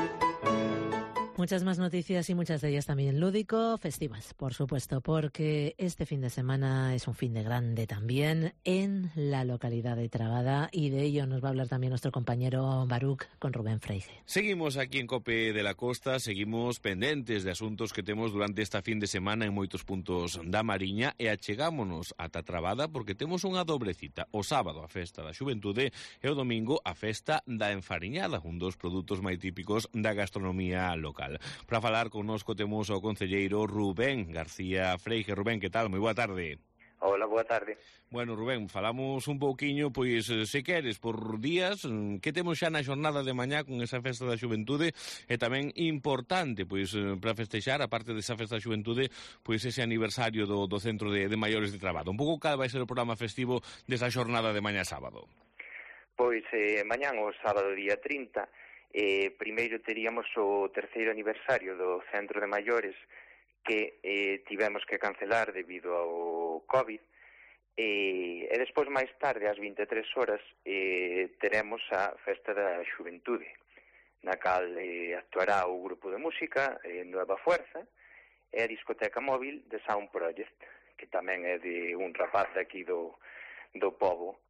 Muchas más noticias y muchas de ellas también lúdico, festivas, por supuesto, porque este fin de semana es un fin de grande también en la localidad de Trabada y de ello nos va a hablar también nuestro compañero Baruch con Rubén Freige. Seguimos aquí en Cope de la Costa, seguimos pendentes de asuntos que temos durante esta fin de semana en moitos puntos da Mariña e achegámonos ata Trabada porque temos unha dobre cita, o sábado a festa da xuventude e o domingo a festa da enfariñada, un dos produtos máis típicos da gastronomía local. Para falar connosco temos o concelleiro Rubén García Freige. Rubén, que tal? Moi boa tarde. Hola, boa tarde. Bueno, Rubén, falamos un pouquiño, pois, se queres, por días, que temos xa na xornada de mañá con esa festa da xuventude e tamén importante, pois, para festexar, aparte desa festa da xuventude, pois ese aniversario do, do Centro de, de Maiores de Trabada. Un pouco cal vai ser o programa festivo desa xornada de mañá sábado? Pois, eh, mañán, o sábado día trinta, Eh, primeiro teríamos o terceiro aniversario do Centro de Maiores que eh, tivemos que cancelar debido ao COVID e, e despois máis tarde ás vinte e tres horas eh, teremos a Festa da Xuventude na cal eh, actuará o grupo de música eh, Nueva Fuerza e a discoteca móvil de Sound Project que tamén é de un rapaz aquí do, do pobo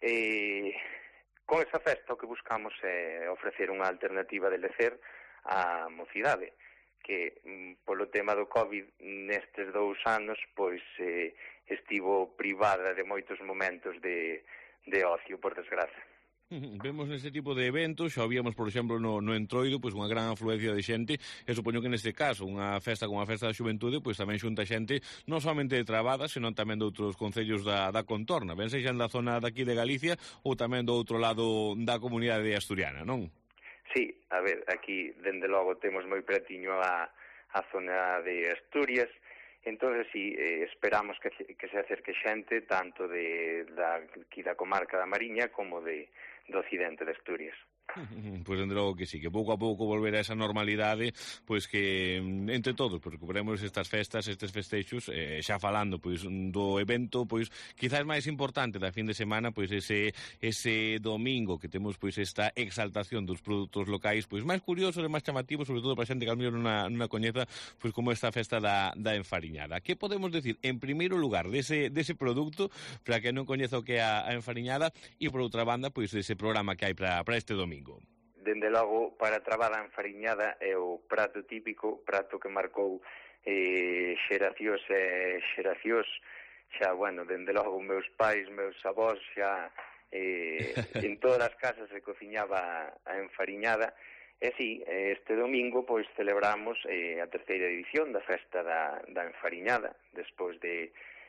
e con esa festa o que buscamos é ofrecer unha alternativa de lecer á mocidade, que polo tema do COVID nestes dous anos pois eh, estivo privada de moitos momentos de, de ocio, por desgraza. Vemos neste tipo de eventos, xa víamos, por exemplo, no, no Entroido, pois unha gran afluencia de xente, e supoño que neste caso, unha festa como a Festa da Xuventude, pois tamén xunta xente non somente de Trabada, senón tamén de outros concellos da, da contorna, ben sexan da zona daqui de Galicia ou tamén do outro lado da comunidade asturiana, non? Sí, a ver, aquí, dende logo, temos moi pretiño a, a zona de Asturias, entonces sí, eh, esperamos que, que se acerque xente tanto de, da, aquí da comarca da Mariña como de do occidente de Asturias. Pois dende logo que sí, que pouco a pouco volver a esa normalidade, pois que entre todos, pois recuperemos estas festas, estes festeixos, eh, xa falando pois do evento, pois quizás máis importante da fin de semana, pois ese ese domingo que temos pois esta exaltación dos produtos locais, pois máis curiosos e máis chamativos, sobre todo para xente que al mellor non a coñeza, pois como esta festa da, da enfariñada. Que podemos decir, en primeiro lugar, dese, dese produto, para que non coñeza o que é a, a enfariñada, e por outra banda, pois dese programa que hai para, para este domingo? Dende logo, para Trabada a enfariñada é o prato típico, prato que marcou eh, xeracións e xeracións, xa, bueno, dende logo meus pais, meus avós, xa eh, en todas as casas se cociñaba a enfariñada, e si, este domingo, pois, celebramos eh, a terceira edición da festa da, da enfariñada, despois de,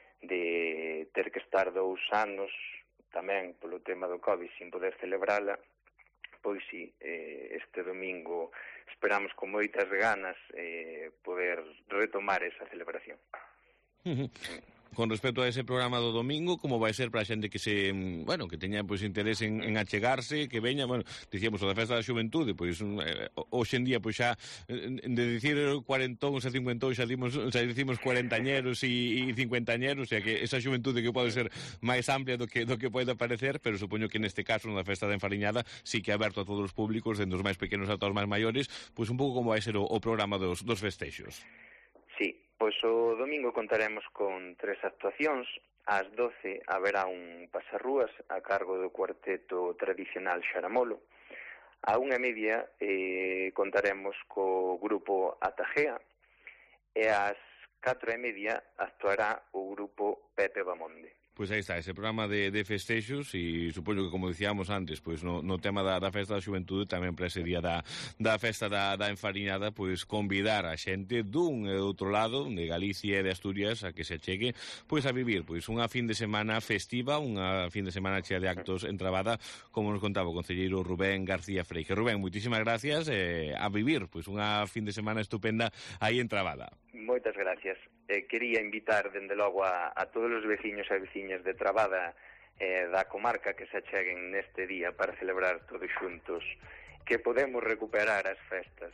de ter que estar dous anos, tamén polo tema do COVID, sin poder celebrala, pois si, eh, este domingo esperamos con moitas ganas eh, poder retomar esa celebración. Uh-huh. Con respecto a ese programa do domingo, como vai ser para a xente que se, bueno, que teña pois interés en, en achegarse, que veña, bueno, dicíamos o da Festa da Xuventude, pois eh, hoxe en día pois xa de dicir cuarentóns e cincuentóns xa dimos, xa dicimos cuarentañeros e, e cincuentañeros, o sea que esa xuventude que pode ser máis amplia do que do que pode parecer, pero supoño que neste caso na Festa da Enfariñada sí que é aberto a todos os públicos, dende os máis pequenos ata os máis maiores, pois un pouco como vai ser o, o programa dos, dos festexos. Sí, pois o domingo contaremos con tres actuacións. Ás doce haberá un pasarrúas a cargo do cuarteto tradicional Xaramolo. A unha e media eh, contaremos co grupo Atajea e ás catro e media actuará o grupo Pepe Bamonde. Pois aí está, ese programa de, de festexos e supoño que, como dicíamos antes, pois no, no tema da, da festa da xuventude, tamén para ese día da, da festa da, da enfariñada, pois convidar a xente dun e do outro lado, de Galicia e de Asturias, a que se achegue, pois a vivir pois unha fin de semana festiva, unha fin de semana chea de actos en Trabada, como nos contaba o concelleiro Rubén García Freige. Rubén, moitísimas gracias, eh, a vivir pois unha fin de semana estupenda aí en Trabada. Moitas gracias. Eh, quería invitar, dende logo, a, a todos os veciños e veciñas de Trabada eh, da comarca que se acheguen neste día para celebrar todos xuntos, que podemos recuperar as festas.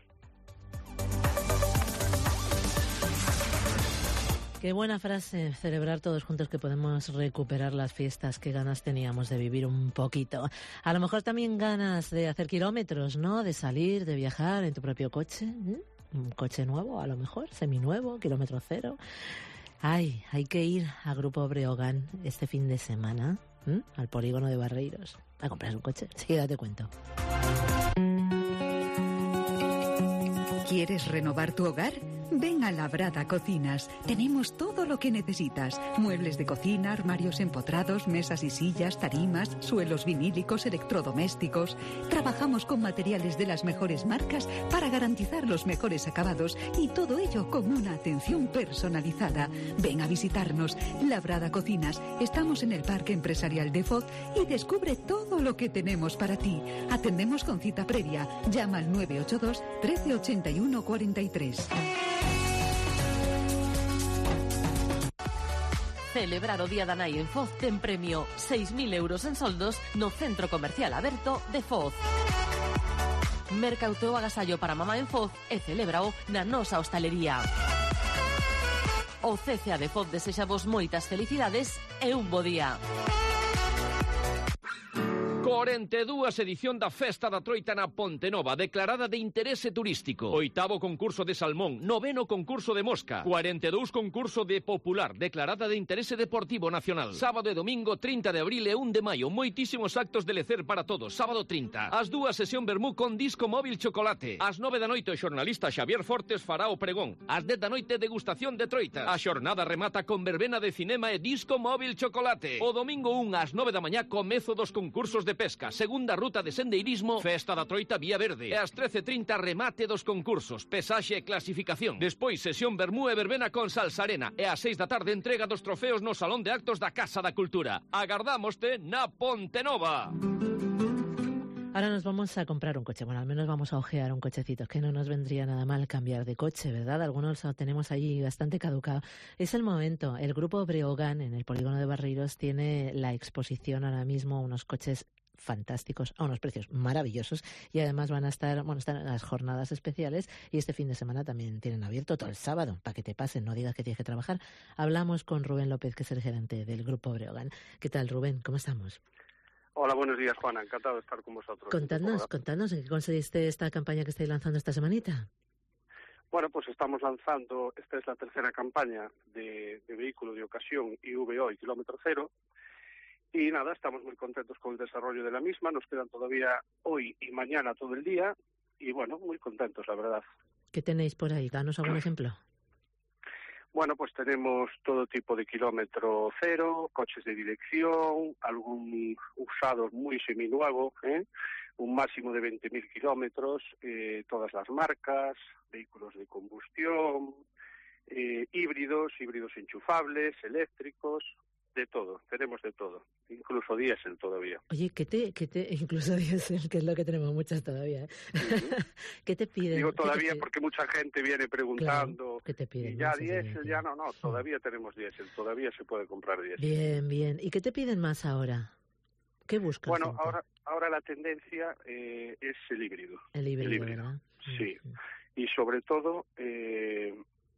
Qué buena frase, celebrar todos juntos que podemos recuperar las fiestas. Qué ganas teníamos de vivir un poquito. A lo mejor también ganas de hacer kilómetros, ¿no? De salir, de viajar en tu propio coche. ¿eh? Un coche nuevo, a lo mejor, seminuevo, kilómetro cero. Ay, hay que ir a Grupo Breogán este fin de semana, ¿eh? Al polígono de Barreiros, a comprar un coche. Sí, te cuento. ¿Quieres renovar tu hogar? Ven a Labrada Cocinas. Tenemos todo lo que necesitas. Muebles de cocina, armarios empotrados, mesas y sillas, tarimas, suelos vinílicos, electrodomésticos. Trabajamos con materiales de las mejores marcas para garantizar los mejores acabados y todo ello con una atención personalizada. Ven a visitarnos. Labrada Cocinas. Estamos en el Parque Empresarial de Foz y descubre todo lo que tenemos para ti. Atendemos con cita previa. Llama al nueve ocho dos, trece ochenta y uno, cuarenta y tres. Celebrar o Día da Nai en Foz ten premio seis mil euros en soldos no Centro Comercial Aberto de Foz. Merca o teu agasallo para mamá en Foz e celébrao na nosa hostalería. O C C A de Foz desexamos moitas felicidades e un bo día. cuarenta e dúas edición da Festa da Troita na Pontenova, declarada de interese turístico. Oitavo concurso de salmón, noveno concurso de mosca, cuarenta e dous concurso de popular, declarada de interese deportivo nacional. Sábado e domingo trinta de abril e un de maio, moitísimos actos de lecer para todos. Sábado trinta, as dúas sesión vermú con disco móvil chocolate. Ás nove da noite o xornalista Xavier Fortes fará o pregón. Ás dez da noite degustación de troitas. A xornada remata con verbena de cinema e disco móvil chocolate. O domingo un ás nove da mañá comezo dos concursos de pesca, segunda ruta de sendeirismo, Festa da Troita Vía Verde. E ás trece e trinta remate dos concursos, pesaxe e clasificación. Despois sesión vermú e verbena con Salsarena. E ás seis da tarde entrega dos trofeos no Salón de Actos da Casa da Cultura. Agardámoste na Pontenova. Ahora nos vamos a comprar un coche, bueno, al menos vamos a ojear un cochecito, que no nos vendría nada mal cambiar de coche, ¿verdad? Algunos lo tenemos allí bastante caducado. Es el momento. El Grupo Breogán en el polígono de Barreiros tiene la exposición ahora mismo, unos coches fantásticos, a unos precios maravillosos, y además van a estar, bueno, están en las jornadas especiales y este fin de semana también tienen abierto todo el sábado, para que te pasen, no digas que tienes que trabajar. Hablamos con Rubén López, que es el gerente del Grupo Breogán. ¿Qué tal, Rubén? ¿Cómo estamos? Hola, buenos días, Juana. Encantado de estar con vosotros. Contadnos, contadnos, ¿en qué consiste esta campaña que estáis lanzando esta semanita? Bueno, pues estamos lanzando, esta es la tercera campaña de, de vehículo de ocasión I V O y kilómetro cero. Y nada, estamos muy contentos con el desarrollo de la misma. Nos quedan todavía hoy y mañana todo el día. Y bueno, muy contentos, la verdad. ¿Qué tenéis por ahí? Danos algún ejemplo. Bueno, pues tenemos todo tipo de kilómetro cero, coches de dirección, algún usado muy seminuevo, ¿eh? Un máximo de veinte mil kilómetros, eh, todas las marcas, vehículos de combustión, eh, híbridos, híbridos enchufables, eléctricos, de todo, tenemos de todo, incluso diésel todavía. Oye, ¿qué te, qué te, incluso diésel, que es lo que tenemos muchas todavía, ¿eh? Uh-huh. ¿Qué te piden? Digo todavía porque mucha gente viene preguntando, claro, ¿qué te piden? Y ya diésel, ya no, no, todavía sí. Tenemos diésel, todavía se puede comprar diésel. Bien, bien. ¿Y qué te piden más ahora? ¿Qué buscas? Bueno, ahora ahora la tendencia eh, es el híbrido. El híbrido, el híbrido. ¿verdad? Sí, uh-huh. Y sobre todo... Eh,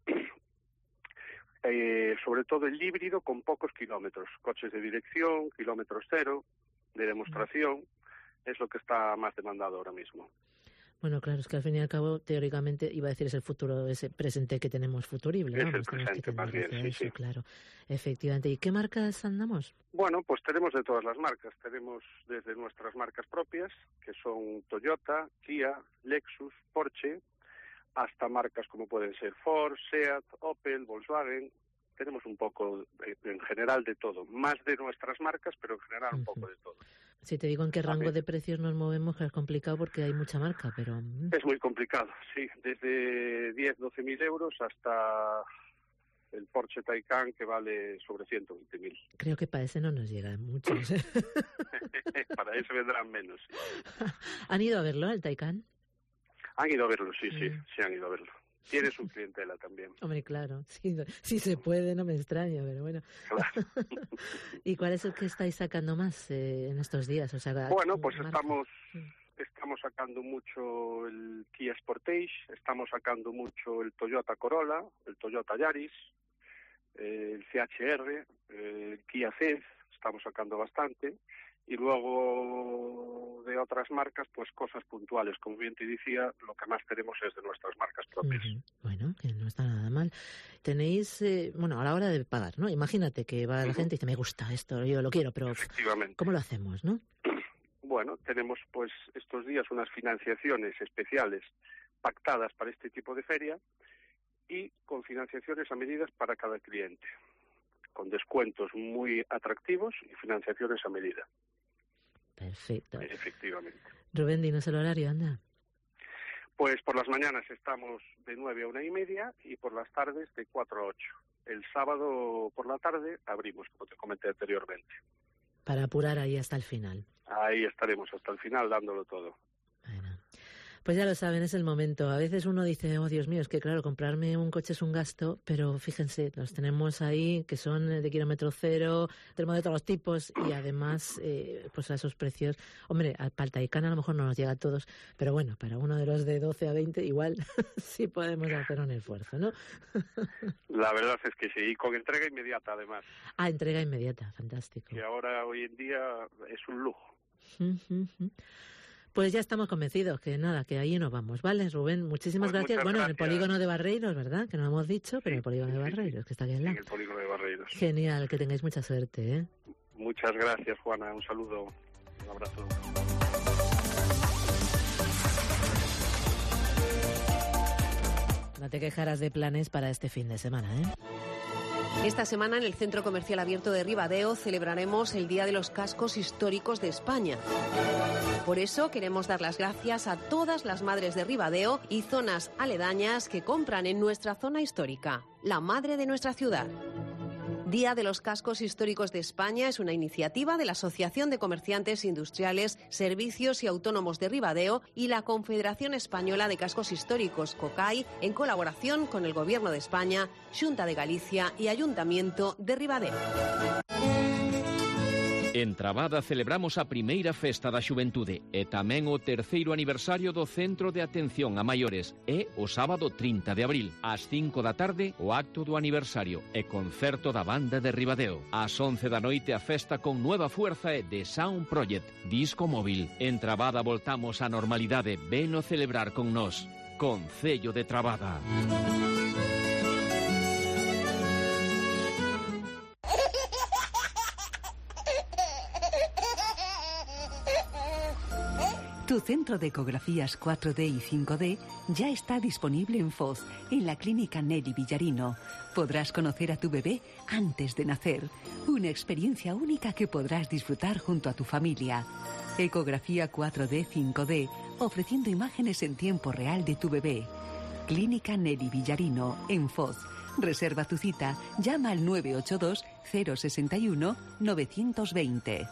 Eh, sobre todo el híbrido con pocos kilómetros, coches de dirección, kilómetros cero, de demostración, es lo que está más demandado ahora mismo. Bueno, claro, es que al fin y al cabo, teóricamente, iba a decir, es el futuro, ese presente que tenemos futurible. Es vamos, el presente, más bien, sí, eso, sí. Claro, efectivamente. ¿Y qué marcas andamos? Bueno, pues tenemos de todas las marcas. Tenemos desde nuestras marcas propias, que son Toyota, Kia, Lexus, Porsche, hasta marcas como pueden ser Ford, Seat, Opel, Volkswagen. Tenemos un poco, en general, de todo. Más de nuestras marcas, pero en general un uh-huh. poco de todo. Si te digo en qué rango de precios nos movemos, que es complicado porque hay mucha marca, pero... Es muy complicado, sí. Desde diez, doce mil euros hasta el Porsche Taycan, que vale sobre ciento veinte mil. Creo que para ese no nos llegan muchos. Para eso vendrán menos. ¿Han ido a verlo, el Taycan? Han ido a verlo, sí, sí, sí han ido a verlo. tiene su clientela también. Hombre, claro, si sí, sí se puede, no me extraña, pero bueno. Claro. ¿Y cuál es el que estáis sacando más eh, en estos días? O sea, bueno, pues marca? estamos estamos sacando mucho el Kia Sportage, estamos sacando mucho el Toyota Corolla, el Toyota Yaris, eh, el C H R, eh, el Kia Ceed, estamos sacando bastante. Y luego de otras marcas, pues cosas puntuales. Como bien te decía, lo que más tenemos es de nuestras marcas propias. Uh-huh. Bueno, que no está nada mal. Tenéis, eh, bueno, a la hora de pagar, ¿no? Imagínate que va uh-huh. la gente y dice, me gusta esto, yo lo quiero, pero efectivamente. ¿Cómo lo hacemos, no? Bueno, tenemos pues estos días unas financiaciones especiales pactadas para este tipo de feria y con financiaciones a medida para cada cliente, con descuentos muy atractivos y financiaciones a medida. Perfecto. Efectivamente. Rubén, dinos el horario, anda. Pues por las mañanas estamos de nueve a una y media y por las tardes de cuatro a ocho. El sábado por la tarde abrimos, como te comenté anteriormente. Para apurar ahí hasta el final. Ahí estaremos hasta el final dándolo todo. Bueno. Pues ya lo saben, es el momento. A veces uno dice, oh Dios mío, es que claro, comprarme un coche es un gasto, pero fíjense, los tenemos ahí que son de kilómetro cero, tenemos de todos los tipos y además, eh, pues a esos precios, hombre, al Paltaicana a lo mejor no nos llega a todos, pero bueno, para uno de los de doce a veinte igual sí podemos hacer un esfuerzo, ¿no? La verdad es que sí, y con entrega inmediata además. Ah, entrega inmediata, fantástico. Que ahora, hoy en día, es un lujo. Pues ya estamos convencidos que nada, que ahí nos vamos, ¿vale, Rubén? Muchísimas pues gracias. Bueno, gracias. en el polígono de Barreiros, ¿verdad? Que no lo hemos dicho, pero sí, el polígono sí, de Barreiros, sí. que está aquí al lado. En el polígono de Barreiros. Genial, que tengáis mucha suerte, ¿eh? Muchas gracias, Juana. Un saludo, un abrazo. No te quejarás de planes para este fin de semana, ¿eh? Esta semana en el Centro Comercial Abierto de Ribadeo celebraremos el Día de los Cascos Históricos de España. Por eso queremos dar las gracias a todas las madres de Ribadeo y zonas aledañas que compran en nuestra zona histórica, la madre de nuestra ciudad. Día de los Cascos Históricos de España es una iniciativa de la Asociación de Comerciantes Industriales, Servicios y Autónomos de Ribadeo y la Confederación Española de Cascos Históricos, COCAI, en colaboración con el Gobierno de España, Xunta de Galicia y Ayuntamiento de Ribadeo. En Trabada celebramos a primeira festa da xuventude e tamén o terceiro aniversario do Centro de Atención a Maiores e o sábado trinta de abril, ás cinco da tarde, o acto do aniversario e concerto da banda de Ribadeo. Ás once da noite a festa con Nueva Fuerza e The Sound Project, disco móvil. En Trabada voltamos á normalidade, veno celebrar con nós. Concello de Trabada. Tu centro de ecografías cuatro D y cinco D ya está disponible en Foz, en la clínica Nelly Villarino. Podrás conocer a tu bebé antes de nacer. Una experiencia única que podrás disfrutar junto a tu familia. Ecografía cuatro D cinco D, ofreciendo imágenes en tiempo real de tu bebé. Clínica Nelly Villarino, en Foz. Reserva tu cita, llama al nueve ocho dos, cero seis uno, nueve dos cero.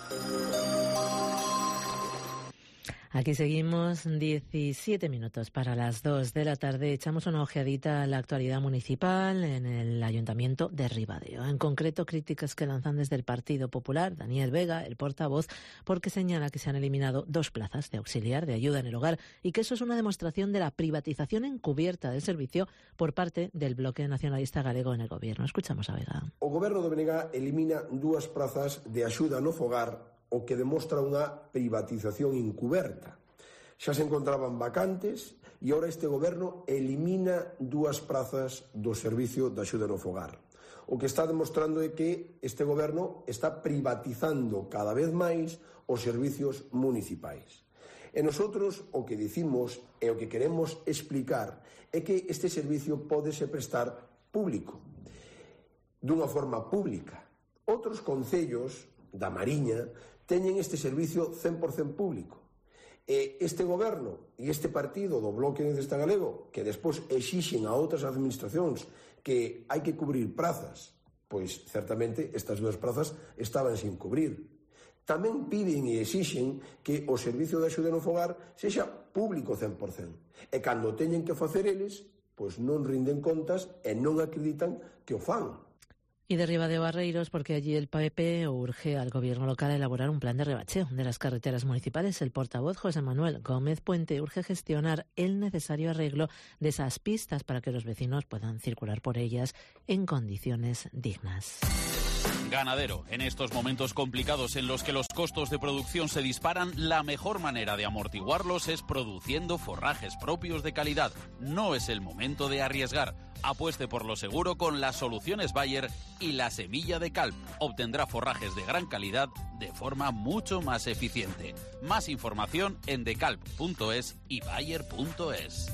Aquí seguimos, diecisiete minutos para las dos de la tarde. Echamos una ojeadita a la actualidad municipal en el Ayuntamiento de Ribadeo. En concreto, críticas que lanzan desde el Partido Popular, Daniel Vega, el portavoz, porque señala que se han eliminado dos plazas de auxiliar de ayuda en el hogar y que eso es una demostración de la privatización encubierta del servicio por parte del Bloque Nacionalista Galego en el Gobierno. Escuchamos a Vega. O Goberno de Benega elimina dúas plazas de axuda no fogar, o que demostra unha privatización encuberta. Xa se encontraban vacantes e agora este goberno elimina dúas prazas do servicio de axuda no fogar. O que está demostrando é que este goberno está privatizando cada vez máis os servicios municipais. E nosotros o que dicimos e o que queremos explicar é que este servicio pódese prestar público, dunha forma pública. Outros concellos da Mariña teñen este servicio cen por cento público. E este goberno e este partido do Bloque Nacionalista Galego, que despois exixen a outras administracións que hai que cubrir prazas, pois certamente estas dúas prazas estaban sin cubrir. Tamén piden e exixen que o servicio de axuda no fogar sexa público cen por cento. E cando teñen que facer eles, pois non rinden contas e non acreditan que o fan. Y de Ribadeo a Barreiros, porque allí el P P urge al gobierno local a elaborar un plan de rebacheo de las carreteras municipales. El portavoz José Manuel Gómez Puente urge gestionar el necesario arreglo de esas pistas para que los vecinos puedan circular por ellas en condiciones dignas. Ganadero. En estos momentos complicados en los que los costos de producción se disparan, la mejor manera de amortiguarlos es produciendo forrajes propios de calidad. No es el momento de arriesgar. Apueste por lo seguro con las soluciones Bayer y la semilla de Calp. Obtendrá forrajes de gran calidad de forma mucho más eficiente. Más información en decalp punto es y bayer punto es.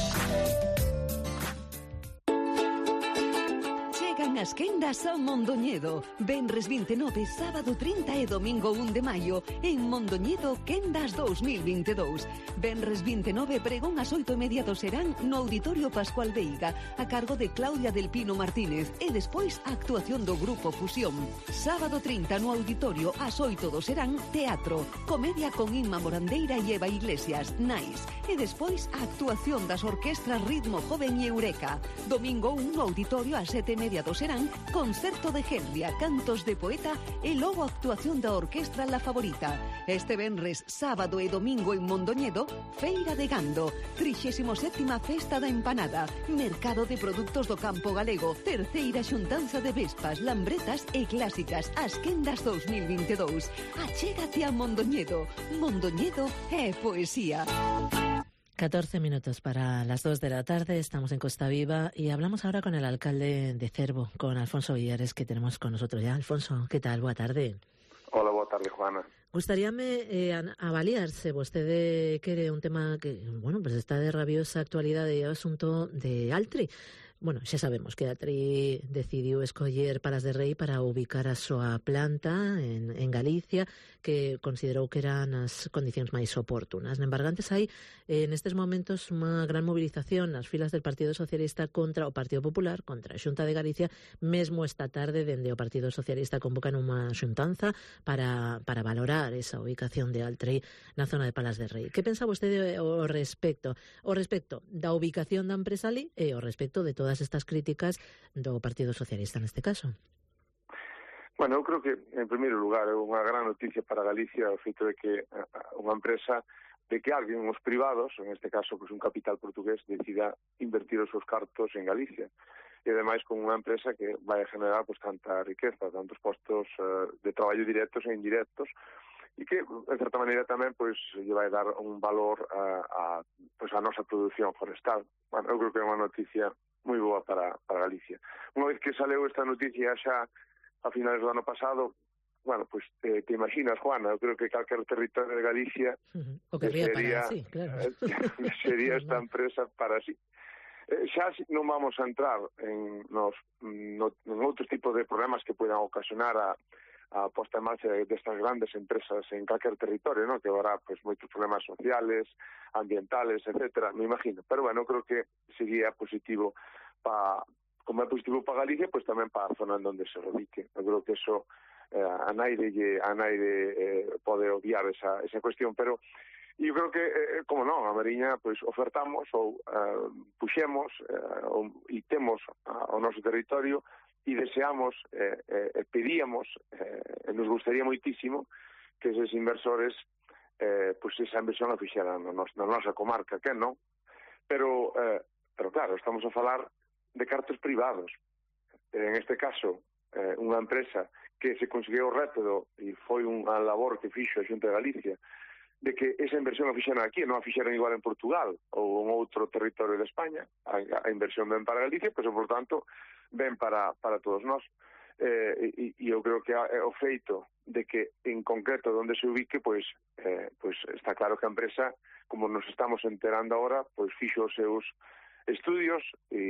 Chegan as quendas ao Mondoñedo. Venres vinte e nove, sábado trinta e domingo un de maio en Mondoñedo Quendas dos mil vinte e dous. Venres vinte e nove, pregón ás oito e media do serán no Auditorio Pascual Veiga, a cargo de Claudia del Pino Martínez, e despois a actuación do Grupo Fusión. Sábado trinta no Auditorio ás oito do serán, teatro, comedia con Inma Morandeira e Eva Iglesias, Nice, e despois a actuación das orquestras Ritmo Joven e Eureka. Domingo un no Auditorio ás sete e media do serán, concerto de Henria, cantos de poeta e logo actuación da orquestra La Favorita. Este venres, sábado e domingo en Mondoñedo, Feira de Gando, trixésima sétima Festa da Empanada, Mercado de Produtos do Campo Galego, terceira xuntanza de Vespas, Lambretas e Clásicas, as Quendas dos mil vinte e dous. Achégate a Mondoñedo. Mondoñedo é poesía. catorce minutos para las dos de la tarde, estamos en Costa Viva y hablamos ahora con el alcalde de Cervo, con Alfonso Villares, que tenemos con nosotros ya. Alfonso, ¿qué tal? Boa tarde. Hola, boa tarde, Juana. Gustaríame eh, avaliar se vostede quere un tema que, bueno, pues está de rabiosa actualidade e o asunto de Altri. Bueno, xa sabemos que Altri decidiu escoller Palas de Rei para ubicar a súa planta en, en Galicia, que considerou que eran as condicións máis oportunas. En Bargantes hai, eh, nestes momentos, unha gran movilización nas filas del Partido Socialista contra o Partido Popular, contra a Xunta de Galicia. Mesmo esta tarde, dende o Partido Socialista, convocan unha xuntanza para, para valorar esa ubicación de Altri na zona de Palas de Rei. Que pensa vostede ao respecto? O respecto da ubicación da empresa ali e o respecto de todas estas críticas do Partido Socialista neste caso? Bueno, eu creo que, en primeiro lugar, é unha gran noticia para Galicia o feito de que unha empresa, de que alguén, os privados, en este caso pues, un capital portugués, decida invertir os seus cartos en Galicia. E, ademais, con unha empresa que vai a generar pues, tanta riqueza, tantos postos uh, de traballo directos e indirectos, e que, en certa maneira, tamén pois, lle vai dar un valor a, a, pois, a nosa produción forestal. Bueno, eu creo que é unha noticia moi boa para, para Galicia. Unha vez que saleu esta noticia xa a finales do ano pasado, bueno, pues te, te imaginas, Juana, eu creo que calquer territorio de Galicia uh-huh. o que sería, para sí, claro. sería esta empresa para sí. Eh, xa non vamos a entrar en, nos, no, en outros tipos de problemas que puedan ocasionar a, a posta en marcha destas grandes empresas en calquer territorio, ¿no? Que habrá pues, moitos problemas sociales, ambientales, etcétera, me imagino. Pero bueno, creo que sería positivo para... como é positivo para Galicia, pois pues, tamén para a zona onde se radique. Eu creo que eso eh, a naide, a naide eh, pode obviar esa, esa cuestión, pero eu creo que, eh, como non, a Mariña pois, pues, ofertamos ou eh, puxemos eh, ou, e temos ao noso territorio e deseamos, eh, eh, pedíamos, eh, nos gustaría moitísimo que eses inversores, eh, pois pues, esa inversión a fixeran na, nos, na nosa comarca, que non? Pero, eh, pero claro, estamos a falar de cartos privados. En este caso, eh, unha empresa que se conseguiu rápido e foi unha labor que fixo a Xunta de Galicia de que esa inversión a fixeran aquí, non a fixeran igual en Portugal ou en outro territorio de España. A, a inversión ven para Galicia, pois, por tanto, ven para, para todos nós. Eh, e, e eu creo que é o feito de que, en concreto, onde se ubique, pois, eh, pois está claro que a empresa, como nos estamos enterando agora, pois fixo os seus estudios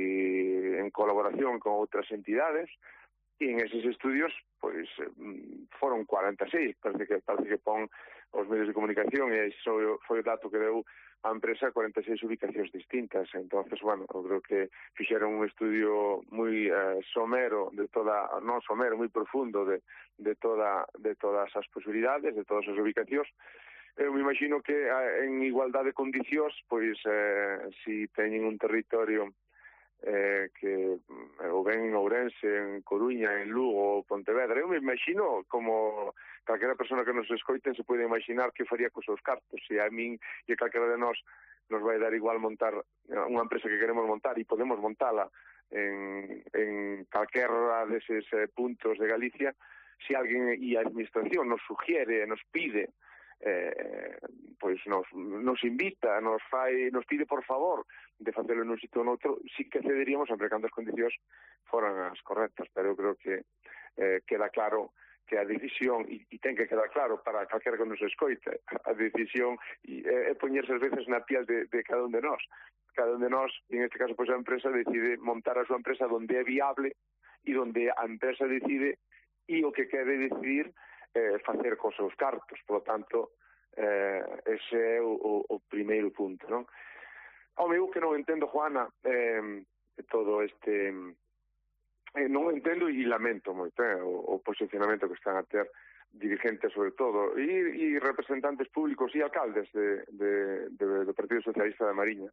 e en colaboración con outras entidades e en eses estudios pois foron cuarenta e seis, parece que parece que pon os medios de comunicación e iso foi o dato que deu a empresa, cuarenta e seis ubicacións distintas. Entonces, bueno, eu creo que fixeron un estudio moi eh, somero de toda, non somero, moi profundo de, de, toda, de todas as posibilidades, de todas as ubicacións. Eu me imagino que en igualdade de condicións, pois, eh, si teñen un territorio eh, que o ben en Ourense, en Coruña, en Lugo ou Pontevedra. Eu me imagino como calquera persona que nos escoiten se pode imaginar que faría cos seus cartos. Se a min e a calquera de nós nos vai dar igual montar unha empresa que queremos montar e podemos montala en, en calquera deses eh, puntos de Galicia, se alguén e a administración nos sugiere, nos pide, eh, pois nos, nos invita, nos fai, nos pide por favor de facelo nun sitio ou noutro, sí que cederíamos sempre cando as condicións foran as correctas, pero eu creo que eh, queda claro que a decisión, e, e ten que quedar claro para calquera que nos escoite, a decisión é, é poñerse as veces na piel de, de cada un de nós. Cada un de nós, en este caso, pois a empresa decide montar a súa empresa donde é viable e donde a empresa decide e o que quere decidir eh, facer cos seus cartos. Por lo tanto, eh, ese é o, o, o primeiro punto, non? Ao meu que non entendo, Juana, eh, todo este... Eh, non entendo e lamento moito eh, o, o posicionamento que están a ter dirigentes, sobre todo, e, e representantes públicos e alcaldes de, de, de, do Partido Socialista da Mariña.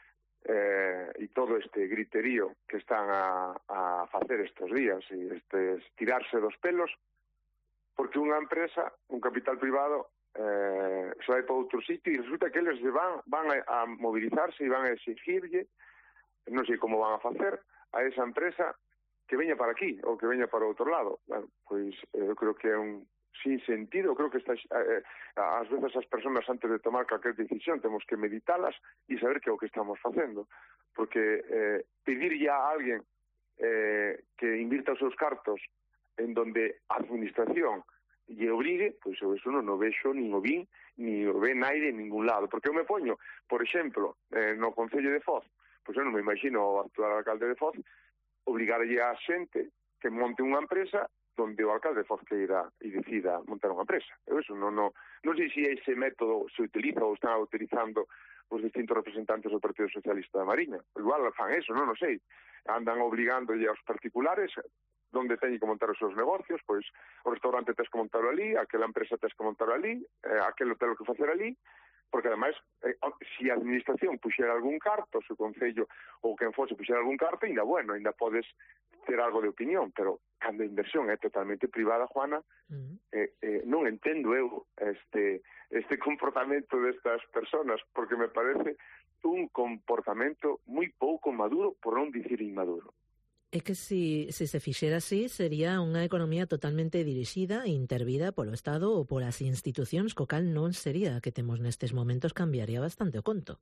Eh, e todo este griterío que están a, a facer estes días e este tirarse dos pelos porque unha empresa, un capital privado eh, se vai para outro sitio e resulta que eles van, van a, a movilizarse e van a exigirlle, non sei como van a facer, a esa empresa que veña para aquí ou que veña para outro lado. Bueno, pois eh, eu creo que é un sin sentido. Eu creo que está, eh, ás veces as persoas antes de tomar calquer decisión temos que meditalas e saber que é o que estamos facendo, porque eh, pedirlle a alguén eh, que invirta os seus cartos en donde a administración lle obrigue, pois eu eso non o vexo, nin o vin, nin o ve naide en ningún lado. Porque eu me poño, por exemplo, eh, no Concello de Foz, pois eu non me imagino o actual alcalde de Foz obligarlle a xente que monte unha empresa donde o alcalde de Foz queira e decida montar unha empresa. Eu eso non, non, non sei se ese método se utiliza ou están utilizando os distintos representantes do Partido Socialista da Mariña. Igual fan eso, non o sei. Andan obligándolle aos particulares donde teñen que montar os seus negocios, pois o restaurante tens que montar ali, aquela empresa tens que montar ali, eh, aquel hotel que facer ali, porque ademais, eh, se a administración puxera algún carto, se o Concello ou quen fose puxera algún carto, ainda bueno, ainda podes ter algo de opinión, pero cando a inversión é totalmente privada, Juana, mm. eh, eh, non entendo eu este, este comportamento destas personas, porque me parece un comportamento moi pouco maduro, por non dicir inmaduro. É que se, se se fixera así, sería unha economía totalmente dirixida e intervida polo Estado ou polas institucións, co cal non sería a que temos nestes momentos, cambiaría bastante o conto.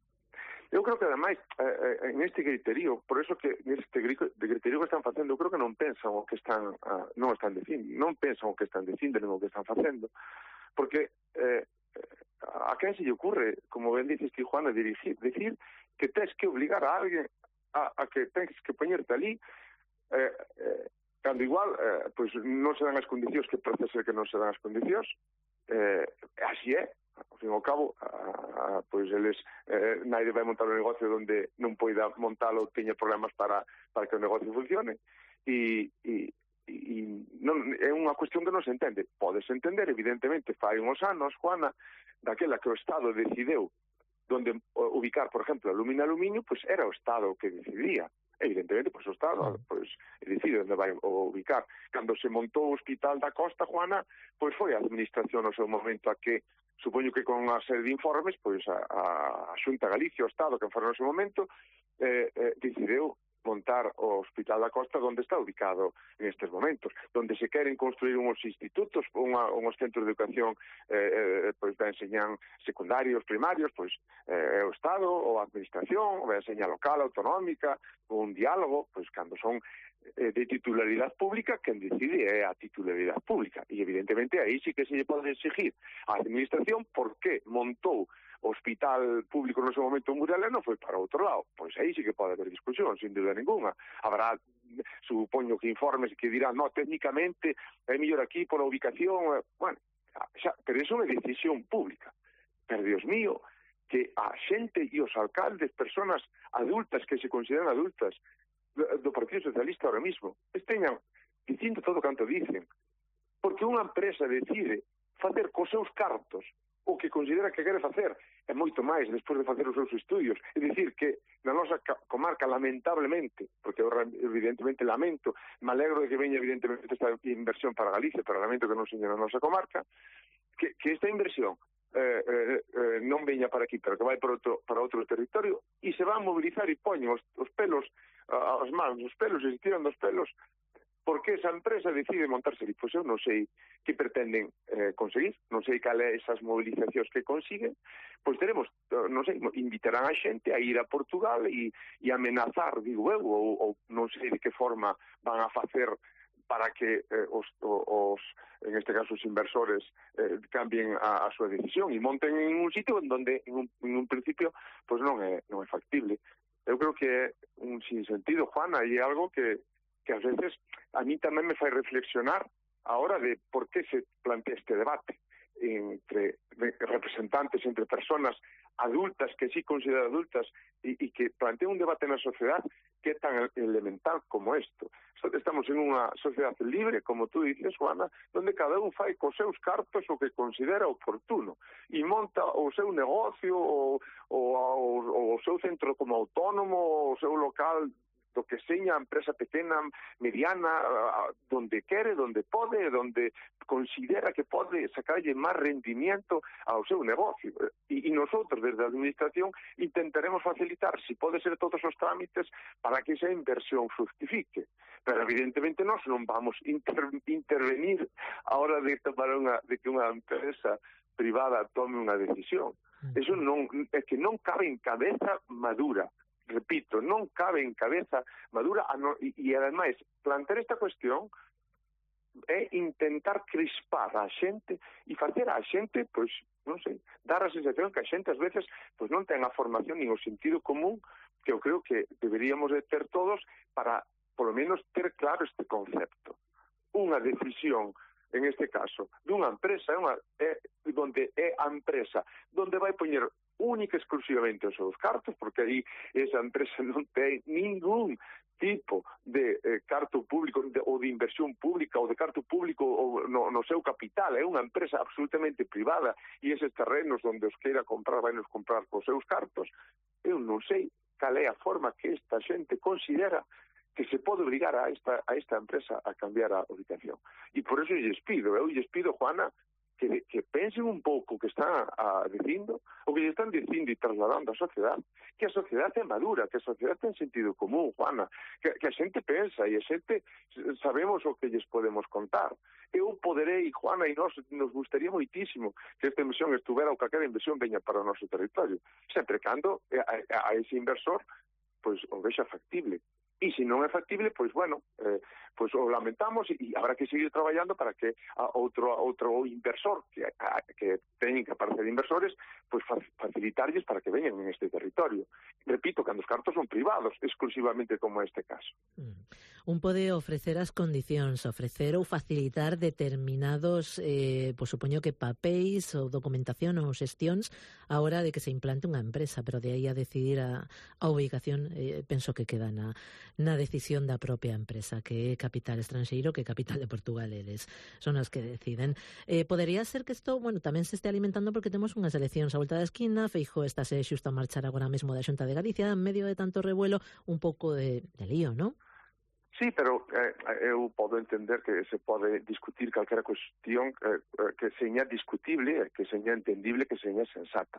Eu creo que, ademais, eh, en este criterio, por eso que neste criterio que están facendo, eu creo que non pensan o que están, uh, non están dicindo, non pensan o que están dicindo, nin o que están facendo, porque eh, a quen se lle ocurre, como ben dices ti, Juana, dirigir, decir que tens que obligar a alguén A, a que tens que poñerte ali eh, eh, cando igual eh, pois non se dan as condicións que parece ser que non se dan as condicións eh, así é, ao fin e ao cabo a, a, pois eles eh, naide vai montar un negocio onde non poida montalo, teña problemas para, para que o negocio funcione e, e, e non, é unha cuestión que non se entende. Podes entender, evidentemente, fai uns anos, Juana, daquela que o Estado decidiu donde ubicar, por exemplo, a Lumina Aluminio, pois era o Estado que decidía. Evidentemente, pois o Estado pois decide onde vai ubicar. Cando se montou o Hospital da Costa, Juana, pois foi a administración no seu momento a que, supoño que con a serie de informes, pois a, a Xunta Galicia, o Estado, que fora no seu momento, eh, eh, decidiu montar o Hospital da Costa onde está ubicado en estes momentos, donde se queren construir uns institutos, unha, uns centros de educación eh, eh, pois de enseñan secundarios, primarios, pois eh, o Estado ou a administración, ou a enseña local, autonómica, un diálogo, pois cando son eh, de titularidade pública, quen decide é a titularidade pública, e evidentemente aí sí que se lle pode exigir a administración porque montou o hospital público no seu momento en Burela non foi para outro lado. Pois aí sí que pode haber discusión, sin dúda ninguna. Habrá, supoño que informes que dirán, no, técnicamente é mellor aquí por a ubicación. Bueno, xa, pero é unha decisión pública. Pero, Dios mío, que a xente e os alcaldes, personas adultas que se consideran adultas do Partido Socialista ahora mismo, esteñan dicindo todo canto dicen. Porque unha empresa decide facer cos seus cartos o que considera que quere facer, é moito máis despois de facer os seus estudios. É dicir que na nosa comarca, lamentablemente, porque eu evidentemente lamento, me alegro de que veña evidentemente esta inversión para Galicia, pero lamento que non seña na nosa comarca, que, que esta inversión Eh, eh, eh, non veña para aquí, pero que vai para outro, para outro territorio, e se van a mobilizar e poñen os, os pelos, uh, as mans, os pelos, e se tiran dos pelos, porque esa empresa decide montarse ali. Pois eu non sei que pretenden eh, conseguir, non sei cal é esas movilizacións que consiguen, pois teremos, non sei, invitarán a xente a ir a Portugal e, e amenazar, digo eu, ou, ou non sei de que forma van a facer para que eh, os, os, en este caso, os inversores eh, cambien a, a súa decisión e monten en un sitio en donde, en un, en un principio, pues non é, non é factible. Eu creo que é un sinsentido, Juana, e é algo que, que a veces a mí tamén me fai reflexionar a hora de por que se plantea este debate entre representantes, entre personas adultas, que sí consideran adultas, e, e que plantea un debate na sociedade que é tan elemental como isto. Estamos en unha sociedade libre, como tú dices, Juana, onde cada un fai cos seus cartos o que considera oportuno e monta o seu negocio o, o, o, o seu centro como autónomo, o seu local do que seña, empresa pequena, mediana, donde quere, donde pode, donde considera que pode sacarlle máis rendimiento ao seu negocio. E, e nosotros, desde a administración, intentaremos facilitar, si pode ser, todos os trámites para que esa inversión fructifique. Pero, evidentemente, nós non vamos inter, intervenir a hora de, tomar unha, de que unha empresa privada tome unha decisión. Eso non, é que non cabe en cabeza madura. Repito, non cabe en cabeza madura no, e, e ademais plantear esta cuestión é intentar crispar a xente e facer a xente, pois, non sei, dar a sensación que a xente ás veces pois non ten a formación nin o sentido común que eu creo que deberíamos de ter todos para, polo menos, ter claro este concepto. Unha decisión, en este caso, dunha empresa, é unha, é, donde é a empresa, donde vai poñer única e exclusivamente os seus cartos, porque aí esa empresa non ten ningún tipo de eh, carto público de, ou de inversión pública ou de carto público ou no, no seu capital, é unha empresa absolutamente privada e eses terrenos onde os queira comprar vai nos comprar cos seus cartos. Eu non sei cal é a forma que esta xente considera que se pode obrigar a esta, a esta empresa a cambiar a ubicación. E por eso lles pido, eu lles pido, Juana, que, que pensen un pouco o que están a, dicindo, o que lle están dicindo e trasladando á sociedade, que a sociedade é madura, que a sociedade ten sentido común, Juana, que, que a xente pensa e a xente sabemos o que lles podemos contar. Eu poderei, Juana, e nos, nos gustaría moitísimo que esta inversión estuvera ou que aquela inversión veña para o noso territorio, sempre cando a, a, a ese inversor pois o vexa factible. E se non é factible, pois, bueno, eh, pois o lamentamos e habrá que seguir traballando para que a outro, a outro inversor que, a, que teñen que aparecer inversores, pois facilitarlles para que veñan en este territorio. Repito, cando os cartos son privados, exclusivamente como este caso. Un pode ofrecer as condicións, ofrecer ou facilitar determinados, eh, pois supoño que papéis ou documentación ou xestións a hora de que se implante unha empresa, pero de aí a decidir a, a ubicación, eh, penso que queda na na decisión da propia empresa, que é capital estranxeiro, que é capital de Portugal, eles son os que deciden. Eh, podería ser que isto, bueno, tamén se este alimentando porque temos unhas eleccións a volta da esquina, Feijóo está se xusto a marchar agora mesmo da Xunta de Galicia, en medio de tanto revuelo, un pouco de, de lío, non? Sí, pero eh, eu podo entender que se pode discutir calquera cuestión eh, que seña discutible, que seña entendible, que seña sensata.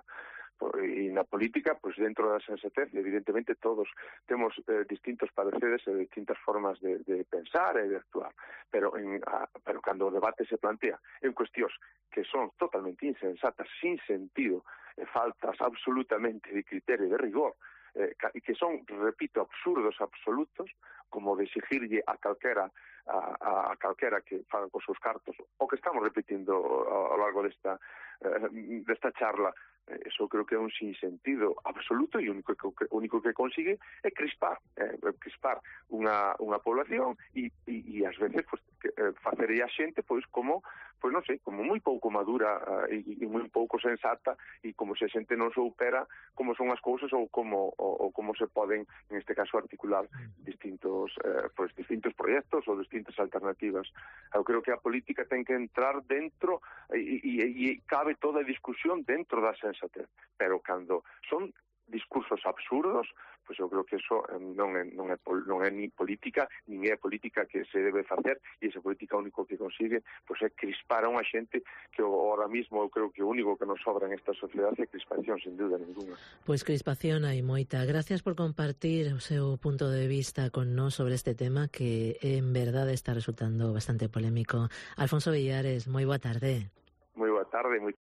E na política, pois dentro da sensatez, evidentemente todos temos eh, distintos pareceres e distintas formas de, de pensar e de actuar, pero, en, a, pero cando o debate se plantea en cuestións que son totalmente insensatas, sin sentido, e faltas absolutamente de criterio de rigor, eh, que son, repito, absurdos absolutos, como de exigirlle a calquera a, a calquera que faga cos seus cartos, o que estamos repetindo ao largo desta, eh, desta charla. Eso creo que é un sinsentido absoluto e o único que, o único que consigue é crispar, eh, crispar unha, unha población e, e, e ás veces pues, que, eh, facer a xente pois como pois non sei, como moi pouco madura uh, e, e moi pouco sensata, e como se a xente non soupera como son as cousas ou como ou, ou como se poden, en este caso, articular distintos uh, pois distintos proxectos ou distintas alternativas. Eu creo que a política ten que entrar dentro e, e, e cabe toda a discusión dentro da sensatez, pero cando son discursos absurdos, pois eu creo que eso non é, non é, non é ni política, nin é a política que se debe facer, e esa política único que consigue pois é crispar a unha xente que ahora mismo eu creo que o único que nos sobra en esta sociedade é crispación, sin dúda ninguna. Pois crispación hai moita. Gracias por compartir o seu punto de vista con nós sobre este tema que en verdade está resultando bastante polémico. Alfonso Villares, moi boa tarde. Moi boa tarde, moi